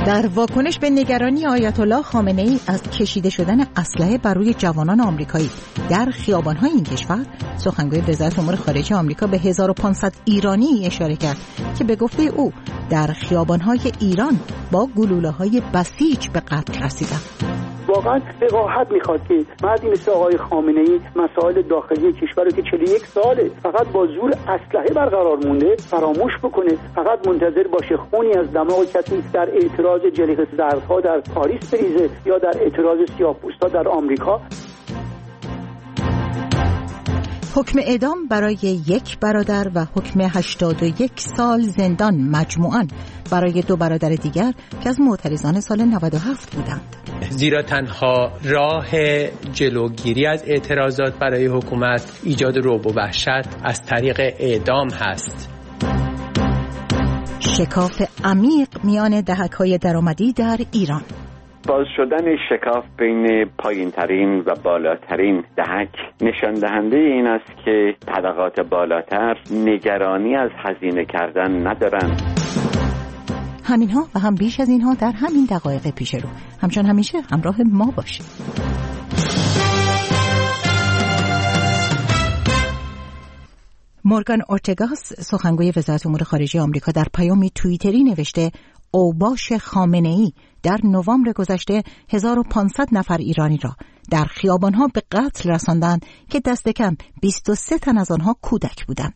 در واکنش به نگرانی آیت الله خامنه ای از کشیده شدن اسلحه بر روی جوانان آمریکایی در خیابان‌های این کشور، سخنگوی وزارت امور خارجه آمریکا به 1500 ایرانی اشاره کرد که به گفته او در خیابان‌های ایران با گلوله‌های بسیج به قتل رسیدند. واقعا وقاحت میخواد که مردی مثل آقای خامنه‌ای مسائل داخلی کشور رو که 41 ساله فقط با زور اسلحه برقرار مونده فراموش بکنه، فقط منتظر باشه خونی از دماغ کسی در اعتراض جلیقه زردها در پاریس بریزه یا در اعتراض سیاه‌پوستا در آمریکا. حکم اعدام برای یک برادر و حکم 81 سال زندان مجموعاً برای دو برادر دیگر که از معترضان سال 97 بودند. زیرا تنها راه جلوگیری از اعتراضات برای حکومت ایجاد رعب و وحشت از طریق اعدام هست. شکاف عمیق میان دهک‌های درآمدی در ایران. باز شدن شکاف بین پایین‌ترین و بالاترین دهک نشان دهنده این است که طبقات بالاتر نگرانی از هزینه کردن ندارند. همینها و هم بیش از اینها در همین دقایق پیش رو. همچون همیشه همراه ما باشید. مورگان اورتگاس، سخنگوی وزارت امور خارجه آمریکا، در پیامی توییتری نوشته اوباش خامنه‌ای در نوامبر گذشته 1500 نفر ایرانی را در خیابان‌ها به قتل رساندند که دست کم 23 تن از آنها کودک بودند.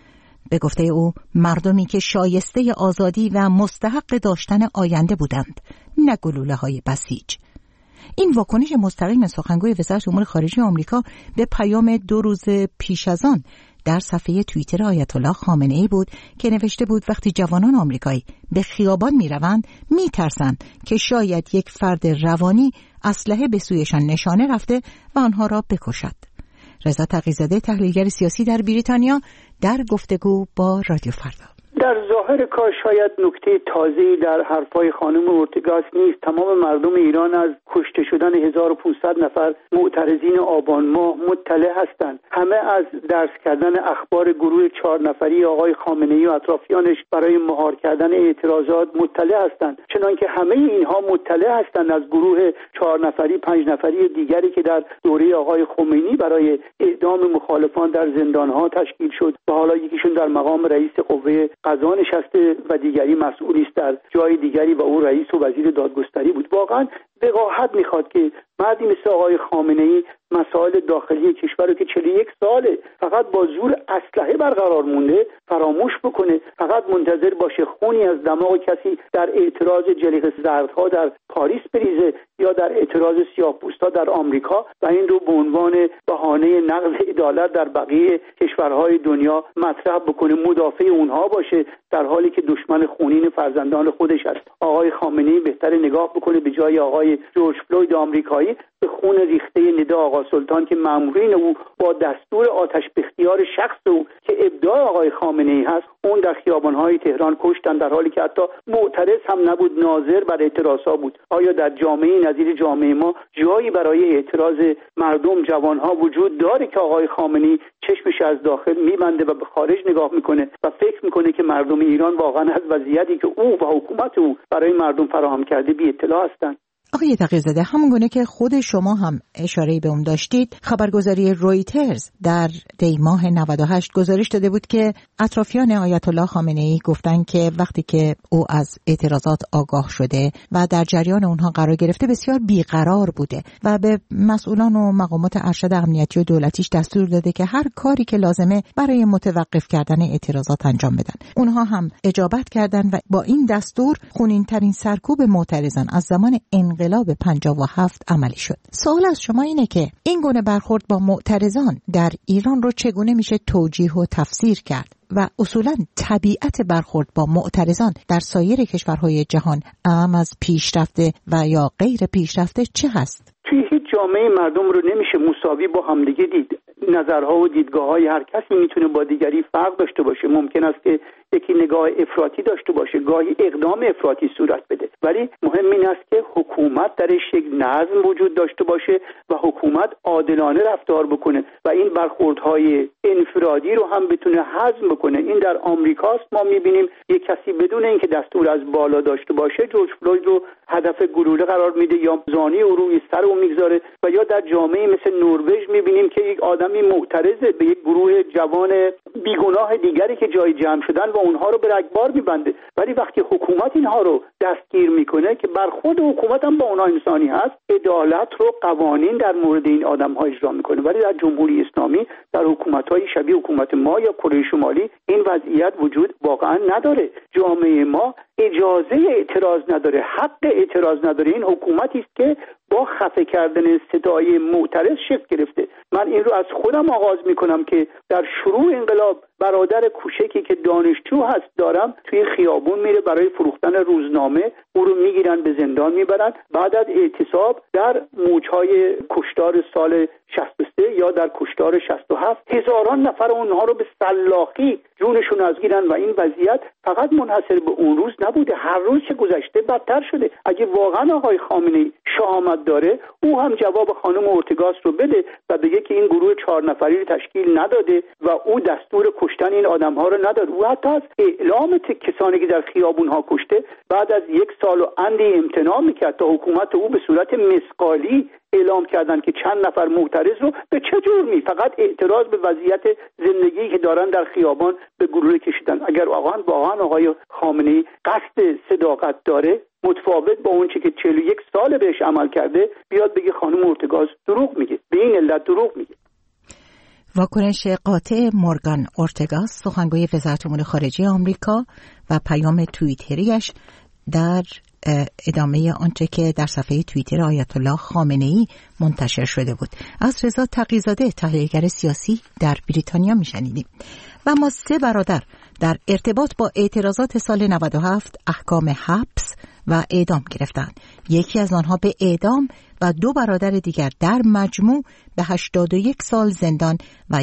به گفته او مردمی که شایسته آزادی و مستحق داشتن آینده بودند، نه گلوله‌های بسیج. این واکنش مستقیم سخنگوی وزارت امور خارجه آمریکا به پیام 2 روز پیش از آن در صفحه توییتر آیت الله خامنه ای بود که نوشته بود وقتی جوانان آمریکایی به خیابان می‌روند می‌ترسند که شاید یک فرد روانی اسلحه به سویشان نشانه رفته و آنها را بکشد. رضا تقی‌زاده، تحلیلگر سیاسی در بریتانیا، در گفتگو با رادیو فردا: در ظاهر کار شاید نکته تازه‌ای در حرفای خانم اورتگاس نیست. تمام مردم ایران از کشته شدن 1500 نفر معترضین آبان ماه مطلع هستند. همه از درس کردن اخبار گروه 4 نفری آقای خامنه‌ای و اطرافیانش برای مهار کردن اعتراضات مطلع هستند. چنانکه همه اینها مطلع هستند از گروه 4 نفری 5 نفری دیگری که در دوره آقای خمینی برای اعدام مخالفان در زندان‌ها تشکیل شد و حالا یکیشون در مقام رئیس قوه قضا نشسته و دیگری مسئولی است در جای دیگری و او رئیس و وزیر دادگستری بود. واقعا وقاحت میخواد که مردی مثل آقای خامنه‌ای مسائل داخلی کشور رو که 41 ساله فقط با زور اسلحه برقرار مونده فراموش بکنه، فقط منتظر باشه خونی از دماغ کسی در اعتراض جلیقه زردها در پاریس بریزه یا در اعتراض سیاه‌پوستا در آمریکا و این رو به عنوان بهانه نقض عدالت در بقیه کشورهای دنیا مطرح بکنه، مدافع اونها باشه، در حالی که دشمن خونین فرزندان خودش است. آقای خامنه‌ای بهتر نگاه بکنه به جای آقای جورج فلوید آمریکایی به خون ریخته ندا آقا سلطان که مامورین او با دستور آتش بختیار شخص او که ابداع آقای خامنه‌ای هست اون در خیابان‌های تهران کشتن، در حالی که حتی معترض هم نبود، ناظر بر اعتراضات بود. آیا در جامعه نظیر جامعه ما جایی برای اعتراض مردم جوانها وجود داره که آقای خامنه‌ای چشمش از داخل میبنده و به خارج نگاه میکنه و فکر میکنه که مردم ایران واقعا از وضعیتی که او و حکومت او برای مردم فراهم کرده بی اطلاع هستند؟ آقای تقی‌زاده، همونگونه که خود شما هم اشاره به اون داشتید، خبرگزاری رویترز در دی ماه 98 گزارش داده بود که اطرافیان آیت الله خامنه‌ای گفتن که وقتی که او از اعتراضات آگاه شده و در جریان اونها قرار گرفته بسیار بیقرار بوده و به مسئولان و مقامات ارشد امنیتی و دولتیش دستور داده که هر کاری که لازمه برای متوقف کردن اعتراضات انجام بدن. اونها هم اجابت کردن و با این دستور خونین‌ترین سرکوب معترضان از زمان انقلاب 57 عملی شد. سوال از شما اینه که این گونه برخورد با معترضان در ایران رو چگونه میشه توجیه و تفسیر کرد و اصولاً طبیعت برخورد با معترضان در سایر کشورهای جهان اعم از پیشرفته و یا غیر پیشرفته چه هست؟ توی هیچ جامعه مردم رو نمیشه مساوی با همدیگه دید. نظرها و دیدگاه‌های هر کسی میتونه با دیگری فرق داشته باشه. ممکن است که یکی نگاه افراطی داشته باشه، گاهی اقدام افراطی صورت بده، ولی مهم این است که حکومت درش یک نظم وجود داشته باشه و حکومت عادلانه رفتار بکنه و این برخوردهای انفرادی رو هم بتونه هضم بکنه. این در آمریکاست، ما میبینیم یک کسی بدون اینکه دستور از بالا داشته باشه جورج فلوید رو هدف گلوله قرار میده یا زانی او روی سر او میگذاره، و یا در جامعه مثل نروژ میبینیم که یک آدمی معترض به یک گروه جوان بیگناه دیگری که جای جمع شدن و اونها رو به رگبار میبنده، ولی وقتی حکومت اینها رو دستگیر میکنه که برخورد حکومت هم با اونها انسانی هست، عدالت رو قوانین در مورد این آدم‌ها اجرا میکنه. ولی در جمهوری اسلامی، در حکومت‌های شبیه حکومت ما یا کره شمالی این وضعیت وجود واقعا نداره. جامعه ما اجازه اعتراض نداره، حق اعتراض نداره. این حکومتی است که با خفه کردن صدای معترض شکل گرفته. من این رو از خودم آغاز میکنم که در شروع انقلاب برادر کوچکی که دانشجو هست دارم توی خیابون میره برای فروختن روزنامه، او رو میگیرن به زندان میبرن. بعد از اعتصاب در موجهای کشتار سال 63 یا در کشتار 67 هزاران نفر اونها رو به سلاخی جونشون از گیرن و این وضعیت فقط منحصر به اون روز نبوده، هر روز که گذشته بدتر شده. اگه واقعا آقای خامنه‌ای شهامت داره، او هم جواب خانم اورتگاس رو بده و بگه که این گروه 4 نفری رو تشکیل نداده و او دستور کشتن این آدم‌ها رو نداد. او حتی از اعلام کسانی که در خیابون‌ها کشته بعد از 1 سال و اندی امتناع میکرد تا حکومت او به صورت مثقالی اعلام کردن که چند نفر معترض رو به چه جرمی فقط اعتراض به وضعیت زندگی که دارن در خیابان به گلوله کشیدن. اگر واقعا آقای خامنه‌ای قصد صداقت داره، متفاوت با اون چی که 41 سال بهش عمل کرده، بیاد بگه خانم اورتگاس دروغ میگه، به این علت دروغ میگه. واکنش قاطع مورگان اورتگاس، سخنگوی وزارت امور خارجه آمریکا، و پیام توییتریش در ادامه آنچه که در صفحه توییتر آیت الله خامنه‌ای منتشر شده بود. از رضا تقی‌زاده، تحلیلگر سیاسی در بریتانیا میشنیدیم. و ما 3 برادر در ارتباط با اعتراضات سال 97 احکام حبس و اعدام گرفتند. یکی از آنها به اعدام و 2 برادر دیگر در مجموع به 81 سال زندان و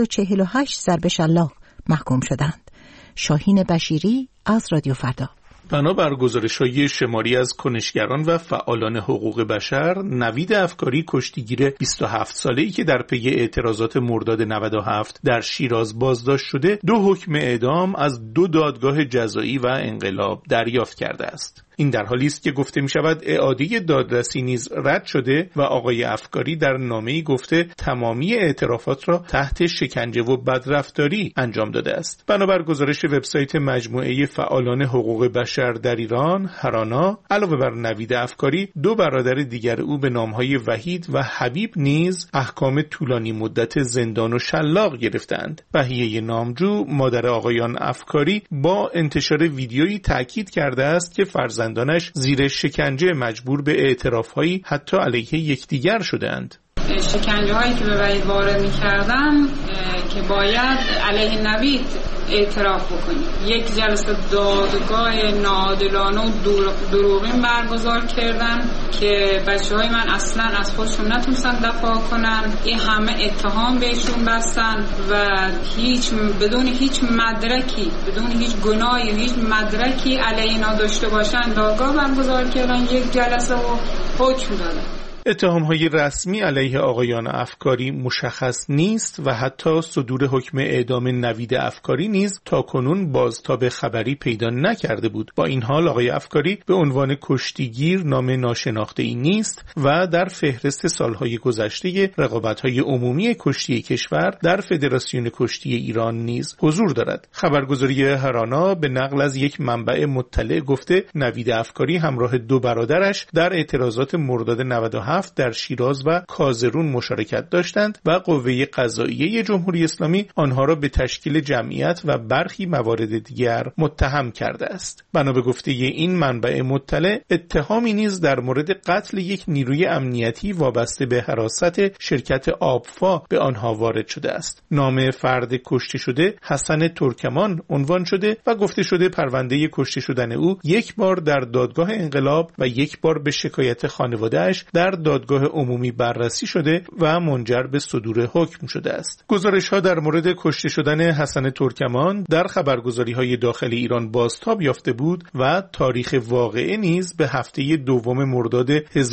148 ضرب شلاق محکوم شدند. شاهین بشیری از رادیو فردا. بنابر گزارش‌های شماری از کنشگران و فعالان حقوق بشر، نوید افکاری کشتیگیر 27 ساله‌ای که در پی اعتراضات مرداد 97 در شیراز بازداشت شده، 2 حکم اعدام از 2 دادگاه جزایی و انقلاب دریافت کرده است. این در حالی است که گفته می شود اعاده دادرسی نیز رد شده و آقای افکاری در نامه‌ای گفته تمامی اعترافات را تحت شکنجه و بدرفتاری انجام داده است. بنابر گزارش وبسایت مجموعه فعالان حقوق بشر در ایران، هرانا، علاوه بر نوید افکاری، 2 برادر دیگر او به نامهای وحید و حبیب نیز احکام طولانی مدت زندان و شلاق گرفتند. بهیه نامجو، مادر آقایان افکاری، با انتشار ویدیویی تاکید کرده است که فرزندانش زیر شکنجه مجبور به اعتراف‌هایی حتی علیه یکدیگر شدند. شکنجه هایی که به وحید وارد می‌کردن که باید علیه نوید اعتراف بکنیم. یک جلسه دادگاه ناعادلانه و دروغین برگزار کردن که بچه‌های من اصلا از خودشون نتونستن دفاع کنن. این همه اتهام بهشون بستن و بدون هیچ مدرکی، بدون هیچ گناهی، هیچ مدرکی علیه اینا داشته باشن دادگاه برگزار کردن، یک جلسه و حکم دادن. اتهام‌های رسمی علیه آقایان افکاری مشخص نیست و حتی صدور حکم اعدام نوید افکاری نیز تاکنون بازتاب خبری پیدا نکرده بود. با این حال آقای افکاری به عنوان کشتیگیر نام ناشناخته‌ای نیست و در فهرست سالهای گذشته رقابت‌های عمومی کشتی کشور در فدراسیون کشتی ایران نیز حضور دارد. خبرگزاری هرانا به نقل از یک منبع مطلع گفته نوید افکاری همراه 2 برادرش در اعتراضات مرداد 97 در شیراز و کازرون مشارکت داشتند و قوه قضاییه جمهوری اسلامی آنها را به تشکیل جمعیت و برخی موارد دیگر متهم کرده است. بنا به گفته این منبع مطلع، اتهامی نیز در مورد قتل یک نیروی امنیتی وابسته به حراست شرکت آبفا به آنها وارد شده است. نام فرد کشته شده حسن ترکمان عنوان شده و گفته شده پرونده کشته شدن او 1 بار در دادگاه انقلاب و 1 بار به شکایت خانواده‌اش در دادگاه عمومی بررسی شده و منجر به صدور حکم شده است. گزارش‌ها در مورد کشته شدن حسن ترکمان در خبرگزاری‌های داخل ایران بازتاب یافته بود و تاریخ واقعه نیز به هفته دوم مرداد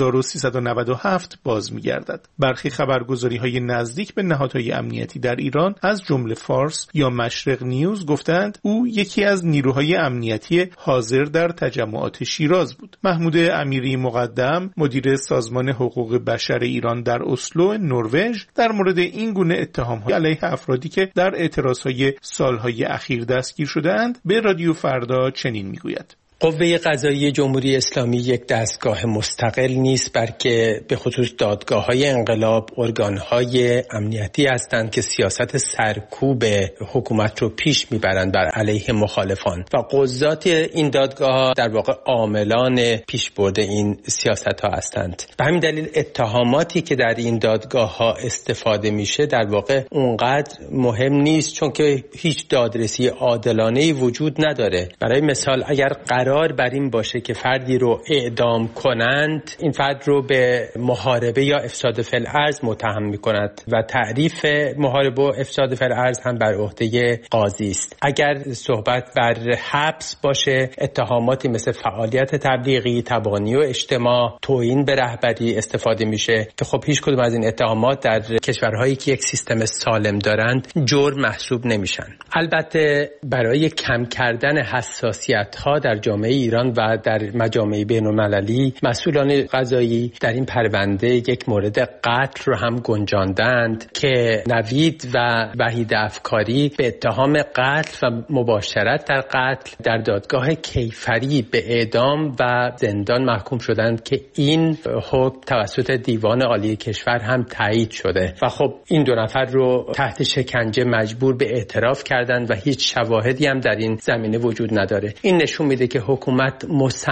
1397 باز می‌گردد. برخی خبرگزاری‌های نزدیک به نهادهای امنیتی در ایران از جمله فارس یا مشرق نیوز گفتند او یکی از نیروهای امنیتی حاضر در تجمعات شیراز بود. محمود امیری مقدم، مدیر سازمان حقوق بشر ایران در اسلو، نروژ، در مورد این گونه اتهام‌ها علیه افرادی که در اعتراضهای سالهای اخیر دستگیر شده‌اند به رادیو فردا چنین میگوید: قوه قضاییه جمهوری اسلامی یک دستگاه مستقل نیست، بلکه به خصوص دادگاه‌های انقلاب ارگان‌های امنیتی هستند که سیاست سرکوب حکومت رو پیش میبرند بر علیه مخالفان و قضات این دادگاه‌ها در واقع عاملان پیشبرد این سیاست‌ها هستند. به همین دلیل اتهاماتی که در این دادگاه‌ها استفاده میشه در واقع اونقدر مهم نیست، چون که هیچ دادرسی عادلانه‌ای وجود نداره. برای مثال اگر قرار بر این باشه که فردی رو اعدام کنند، این فرد رو به محاربه یا افساد فی الارض متهم می‌کند و تعریف محاربه و افساد فی الارض هم بر عهده قاضی است. اگر صحبت بر حبس باشه، اتهاماتی مثل فعالیت تبلیغی، تبانی و اجتماع، توهین به رهبری استفاده میشه که خب هیچ کدوم از این اتهامات در کشورهایی که یک سیستم سالم دارند جرم محسوب نمیشن. البته برای کم کردن حساسیت‌ها در جامعه ایران و در مجامع بین‌المللی، مسئولان قضایی در این پرونده یک مورد قتل رو هم گنجاندند که نوید و وحید افکاری به اتهام قتل و مباشرت در قتل در دادگاه کیفری به اعدام و زندان محکوم شدند که این حکم توسط دیوان عالی کشور هم تایید شده و خب این دو نفر رو تحت شکنجه مجبور به اعتراف کردند و هیچ شواهدی هم در این زمینه وجود نداره. این نشون میده که حکومت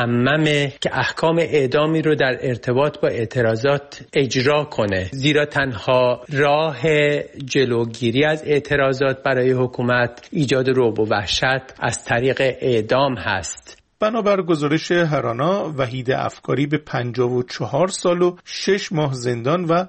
مصممه که احکام اعدامی رو در ارتباط با اعتراضات اجرا کنه، زیرا تنها راه جلوگیری از اعتراضات برای حکومت ایجاد رعب و وحشت از طریق اعدام هست. بنابر گزارش هرانا، وحید افکاری به 54 سال و 6 ماه زندان و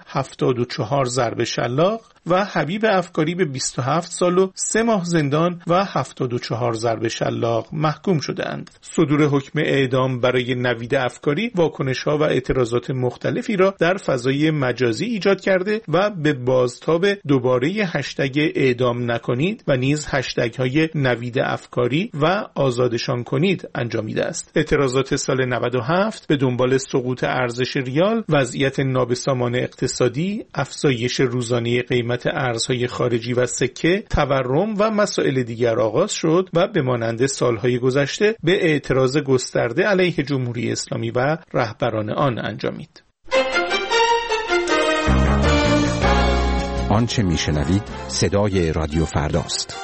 74 ضرب شلاق و حبیب افکاری به 27 سال و 3 ماه زندان و 74 ضرب شلاق محکوم شدند. صدور حکم اعدام برای نوید افکاری واکنش‌ها و اعتراضات مختلفی را در فضای مجازی ایجاد کرده و به بازتاب دوباره هشتگ اعدام نکنید و نیز هشتگ‌های نوید افکاری و آزادشان کنید انجامیده است. اعتراضات سال 97 به دنبال سقوط ارزش ریال، وضعیت نابسامان اقتصادی، افزایش روزانه قیمت ارزهای خارجی و سکه، تورم و مسائل دیگر آغاز شد و به مانند سالهای گذشته به اعتراض گسترده علیه جمهوری اسلامی و رهبران آن انجامید. آنچه میشنوید صدای رادیو فرداست.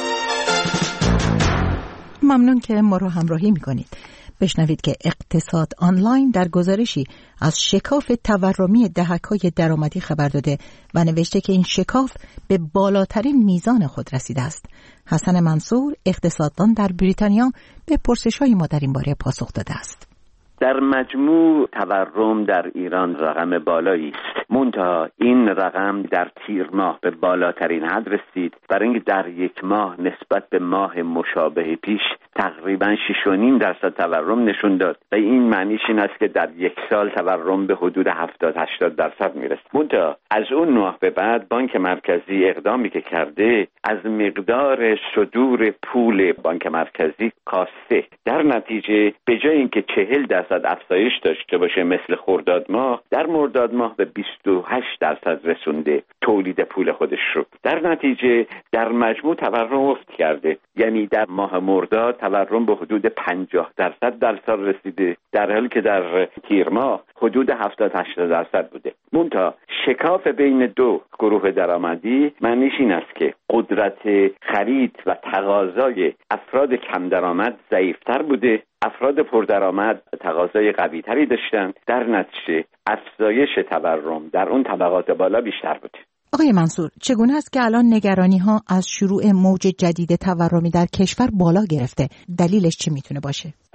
ممنون که ما رو همراهی میکنید. بشنوید که اقتصاد آنلاین در گزارشی از شکاف تورمی دهک‌های درآمدی خبر داده و نوشته که این شکاف به بالاترین میزان خود رسیده است. حسن منصور، اقتصاددان در بریتانیا، به پرسش‌های ما در این باره پاسخ داده است. در مجموع تورم در ایران رقم بالایی است، منتها این رقم در تیر ماه به بالاترین حد رسید، برای اینکه در یک ماه نسبت به ماه مشابه پیش تقریبا 6.5% تورم نشون داد و این معنیش این است که در یک سال تورم به حدود 70-80% میرسه. منتها از اون ماه به بعد بانک مرکزی اقدامی که کرده از مقدار صدور پول بانک مرکزی کاسته، در نتیجه به جای اینکه 40% افزایش داشته باشه مثل خرداد ماه، در مرداد ماه به 28% رسونده تولید پول خودش رو. در نتیجه در مجموع تورم افت کرده، یعنی در ماه مرداد تورم به حدود 50% در سال رسیده، در حالی که در تیر ماه حدود 70-80% بوده. منتها شکاف بین دو گروه درآمدی معنیش این است که قدرت خرید و تقاضای افراد کم درآمد ضعیفتر بوده، افراد پردرآمد تقاضای قوی‌تری داشتند، در نتیجه افزایش تورم در اون طبقات بالا بیشتر بوده. آقای منصور، چگونه است که الان نگرانی‌ها از شروع موج جدید تورمی در کشور بالا گرفته؟ دلیلش چی میتونه باشه؟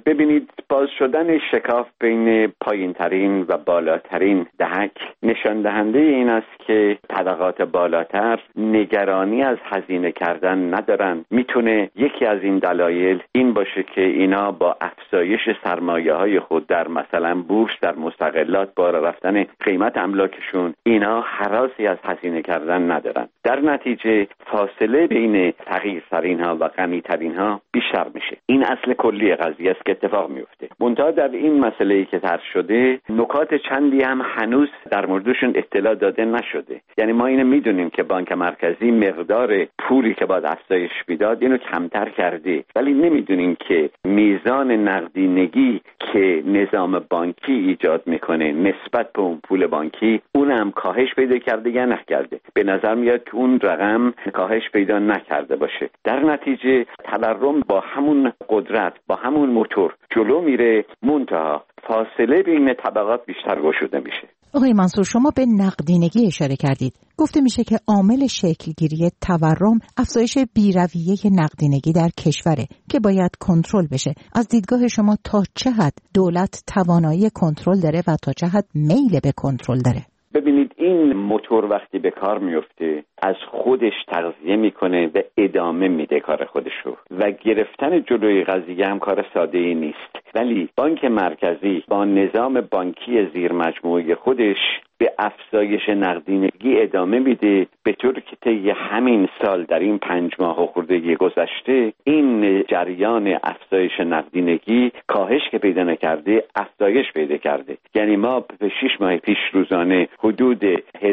ببینید، باز شدن شکاف بین پایینترین و بالاترین دهک نشان دهنده این است که طبقات بالاتر نگرانی از هزینه کردن ندارن. میتونه یکی از این دلایل این باشه که اینا با افزایش سرمایه‌های خود در مثلا بورس، در مستقلات، بالا رفتن قیمت املاکشون، اینا هراسی از هزینه کردن ندارن. در نتیجه فاصله بین فقیرترین ها و غنی ترین ها بیشتر میشه. این اصل کلی قضیه است که اتفاق میفته. منتها در این مسئله‌ای که طرح شده نکات چندی هم هنوز در موردشون اطلاع داده نشده. یعنی ما اینو میدونیم که بانک مرکزی مقدار پولی که باید افزایش میداد اینو کمتر کرده، ولی نمیدونیم که میزان نقدینگی که نظام بانکی ایجاد میکنه نسبت به اون پول بانکی اونم کاهش پیدا کرده یا نکرده. به نظر میاد که اون رقم کاهش پیدا نکرده باشه. در نتیجه تورم با همون قدرت، با همون موتور جلو میره، منتها فاصله بین طبقات بیشتر گشوده میشه. آقای منصور، شما به نقدینگی اشاره کردید. گفته میشه که عامل شکلگیری تورم افزایش بی‌رویه نقدینگی در کشوره که باید کنترل بشه. از دیدگاه شما تا چه حد دولت توانایی کنترل داره و تا چه حد میل به کنترل داره؟ ببینید، این موتور وقتی به کار میفته از خودش تغذیه میکنه و ادامه میده کار خودشو و گرفتن جلوی قضیه هم کار ساده ای نیست. ولی بانک مرکزی با نظام بانکی زیر مجموعه خودش به افزایش نقدینگی ادامه میده، به طور که طی همین سال در این 5 ماه خورده گذشته این جریان افزایش نقدینگی کاهش که پیدا نکرده افزایش پیدا کرده. یعنی ما به 6 ماه پیش روزانه حدود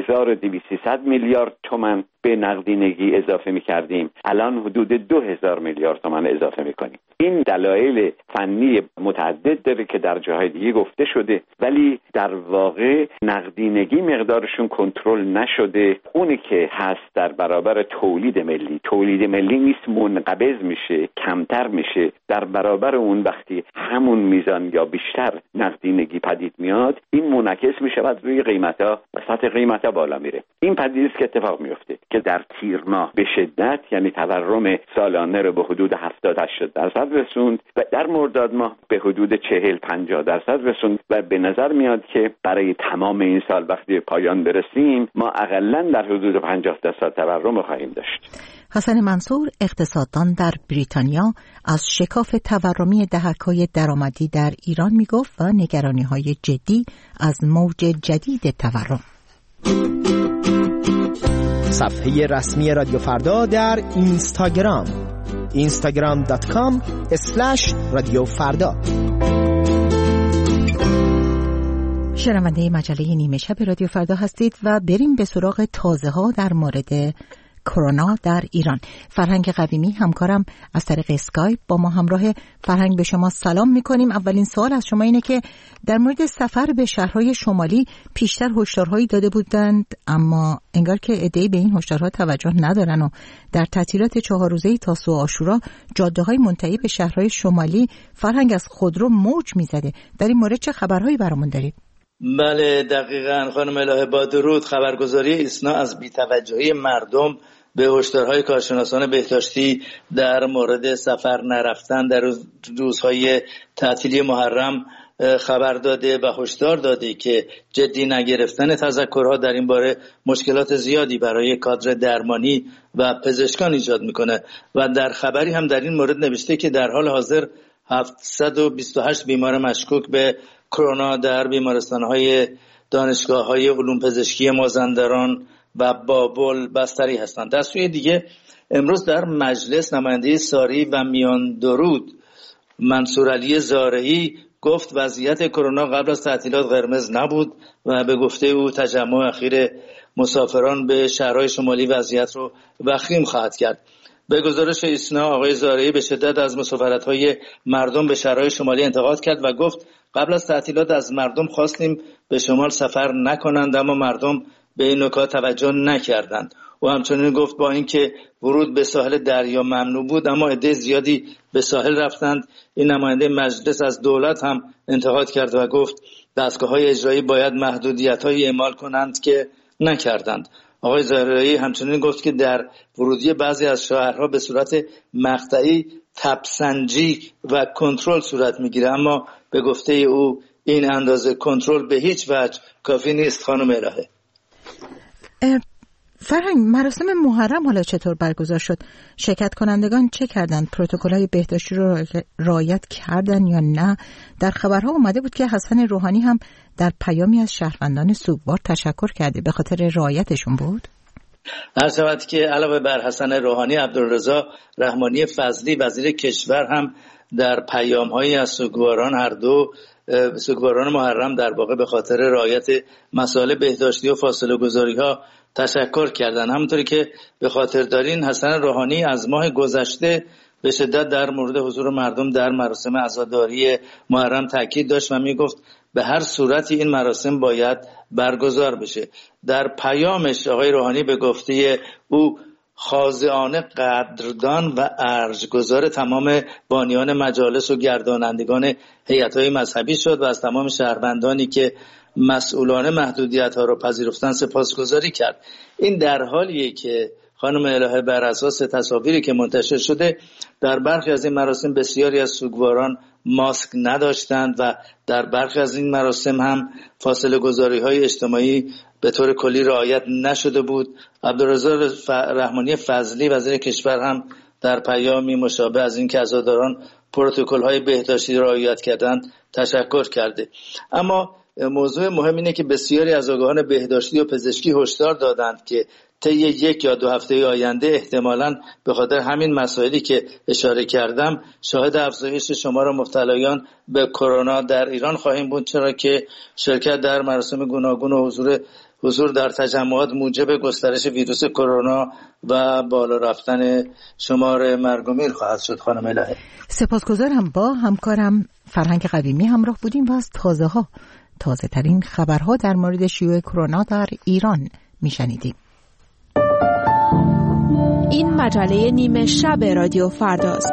1200 میلیارد تومان به نقدینگی اضافه می‌کردیم، الان حدود 2000 میلیارد تومان اضافه می‌کنیم. این دلایل فنی متعدد داره که در جاهای دیگه گفته شده، ولی در واقع نقدینگی مقدارشون کنترل نشده. اونی که هست در برابر تولید ملی نیست، منقبض میشه، کمتر میشه. در برابر اون وقتی همون میزان یا بیشتر نقدینگی پدید میاد، این منعکس میشه و روی قیمتا و سطح قیمتا بالا میره. این پدیده است که اتفاق میفته که در تیر ماه به شدت، یعنی تورم سالانه رو به حدود 70-80% رسوند و در مرداد ماه به حدود 40-50% رسوند و به نظر میاد که برای تمام این سال وقتی پایان برسیم ما حداقل در حدود 50% تورم خواهیم داشت. حسن منصور، اقتصاددان در بریتانیا، از شکاف تورمی دهک‌های درآمدی در ایران میگفت و نگرانی‌های جدی از موج جدید تورم. صفحه رسمی رادیو فردا در اینستاگرام instagram.com/رادیو فردا. شنونده مجله نیمه شب رادیو فردا هستید و بریم به سراغ تازه‌ها در مورد کرونا در ایران. فرهنگ قویمی همکارم از طریق اسکایپ با ما همراه. فرهنگ، به شما سلام میکنیم. اولین سوال از شما اینه که در مورد سفر به شهرهای شمالی پیشتر هشدارهایی داده بودند، اما انگار که عده‌ای به این هشدارها توجه ندارن و در تعطیلات 4 روزه‌ای تا سوع عاشورا جاده‌های منتهی به شهرهای شمالی فرهنگ از خودرو موج میزده. در این مورد چه خبرهایی برامون دارید؟ بله دقیقاً خانم الهه، با درود. خبرگزاری ایسنا از بی‌توجهی مردم به هشدارهای کارشناسان بهداشتی در مورد سفر نرفتن در روزهای تعطیلی محرم خبر داده و هشدار داده که جدی نگرفتن تذکرها در این باره مشکلات زیادی برای کادر درمانی و پزشکان ایجاد میکنه و در خبری هم در این مورد نوشته که در حال حاضر 728 بیمار مشکوک به کرونا در بیمارستان‌های دانشگاه‌های علوم پزشکی مازندران و بابل بستری هستند. در سوی دیگه امروز در مجلس نماینده ساری و میان درود منصور علی زارعی گفت وضعیت کرونا قبل از تعطیلات قرمز نبود و به گفته او تجمع اخیر مسافران به شهرهای شمالی وضعیت رو وخیم خواهد کرد. به گزارش ایسنا آقای زارعی به شدت از مسافرت‌های مردم به شهرهای شمالی انتقاد کرد و گفت قبل از تعطیلات از مردم خواستیم به شمال سفر نکنند، اما مردم به این نکات توجه نکردند. و همچنین گفت با اینکه ورود به ساحل دریا ممنوع بود اما عده زیادی به ساحل رفتند. این نماینده مجلس از دولت هم انتقاد کرد و گفت دستگاه‌های اجرایی باید محدودیت‌هایی اعمال کنند که نکردند. آقای ظاهرایی همچنین گفت که در ورودی بعضی از شهرها به صورت مقطعی تبسنجی و کنترل صورت میگیره، اما به گفته او این اندازه کنترل به هیچ وجه کافی نیست. خانم الهه، فرهنگ، مراسم محرم حالا چطور برگزار شد؟ شرکت کنندگان چه کردند؟ پروتکل‌های بهداشتی رو رعایت کردن یا نه؟ در خبرها اومده بود که حسن روحانی هم در پیامی از شهروندان سوگوار تشکر کرده، به خاطر رعایتشون بود؟ هر شود که علاوه بر حسن روحانی، عبدالرضا رحمانی فضلی وزیر کشور هم در پیام‌هایی از سوگواران، هر دو سوگواران محرم در واقع به خاطر رعایت مسائل بهداشتی و فاصله گذاری‌ها تشکر کردن. همونطوری که به خاطر دارین، حسن روحانی از ماه گذشته به شدت در مورد حضور مردم در مراسم عزاداری محرم تاکید داشت و میگفت به هر صورتی این مراسم باید برگزار بشه. در پیامش آقای روحانی به گفته او خاضعانه قدردان و ارجگزار تمام بانیان مجالس و گردانندگان هیئت‌های مذهبی شد و از تمام شهروندانی که مسئولان محدودیت‌ها را پذیرفتن سپاسگزاری کرد. این در حالیه که خانم الهه بر اساس تصاویری که منتشر شده در برخی از این مراسم بسیاری از سوگواران ماسک نداشتند و در برخی از این مراسم هم فاصله گذاری‌های اجتماعی به طور کلی رعایت نشده بود. عبدالرضا رحمانی فضلی وزیر کشور هم در پیامی مشابه از این که عزاداران پروتکل‌های بهداشتی رعایت کردند تشکر کرده. اما موضوع مهم اینه که بسیاری از آگاهان بهداشتی و پزشکی هشدار دادند که طی 1 یا 2 هفته آینده احتمالاً به خاطر همین مسائلی که اشاره کردم شاهد افزایش شمار مبتلایان به کرونا در ایران خواهیم بود، چرا که شرکت در مراسم گوناگون و حضور در تجمعات موجب گسترش ویروس کرونا و بالا رفتن شمار مرگ و میر خواهد شد. خانم الهه، سپاسگزارم. با همکارم فرهنگ قویمی همراه بودیم و از تازه ترین خبرها در مورد شیوع کرونا در ایران میشنیدیم. این مجله نیمه شب رادیو فرداست.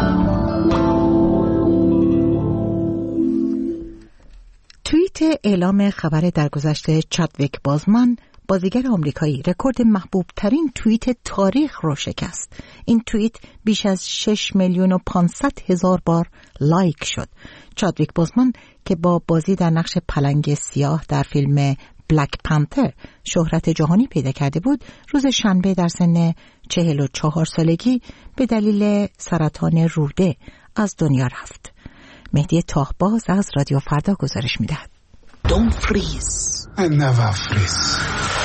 توییت اعلام خبر درگذشته چادویک بازمن، بازیگر آمریکایی، رکورد محبوب ترین توییت تاریخ رو شکست. این توییت بیش از 6,500,000 بار لایک شد. چادویک بازمن که با بازی در نقش پلنگ سیاه در فیلم بلک پنتر شهرت جهانی پیدا کرده بود، روز شنبه در سن 44 سالگی به دلیل سرطان روده از دنیا رفت. مهدی تاهباز از رادیو فردا گزارش می‌دهد. Don't freeze. I never freeze.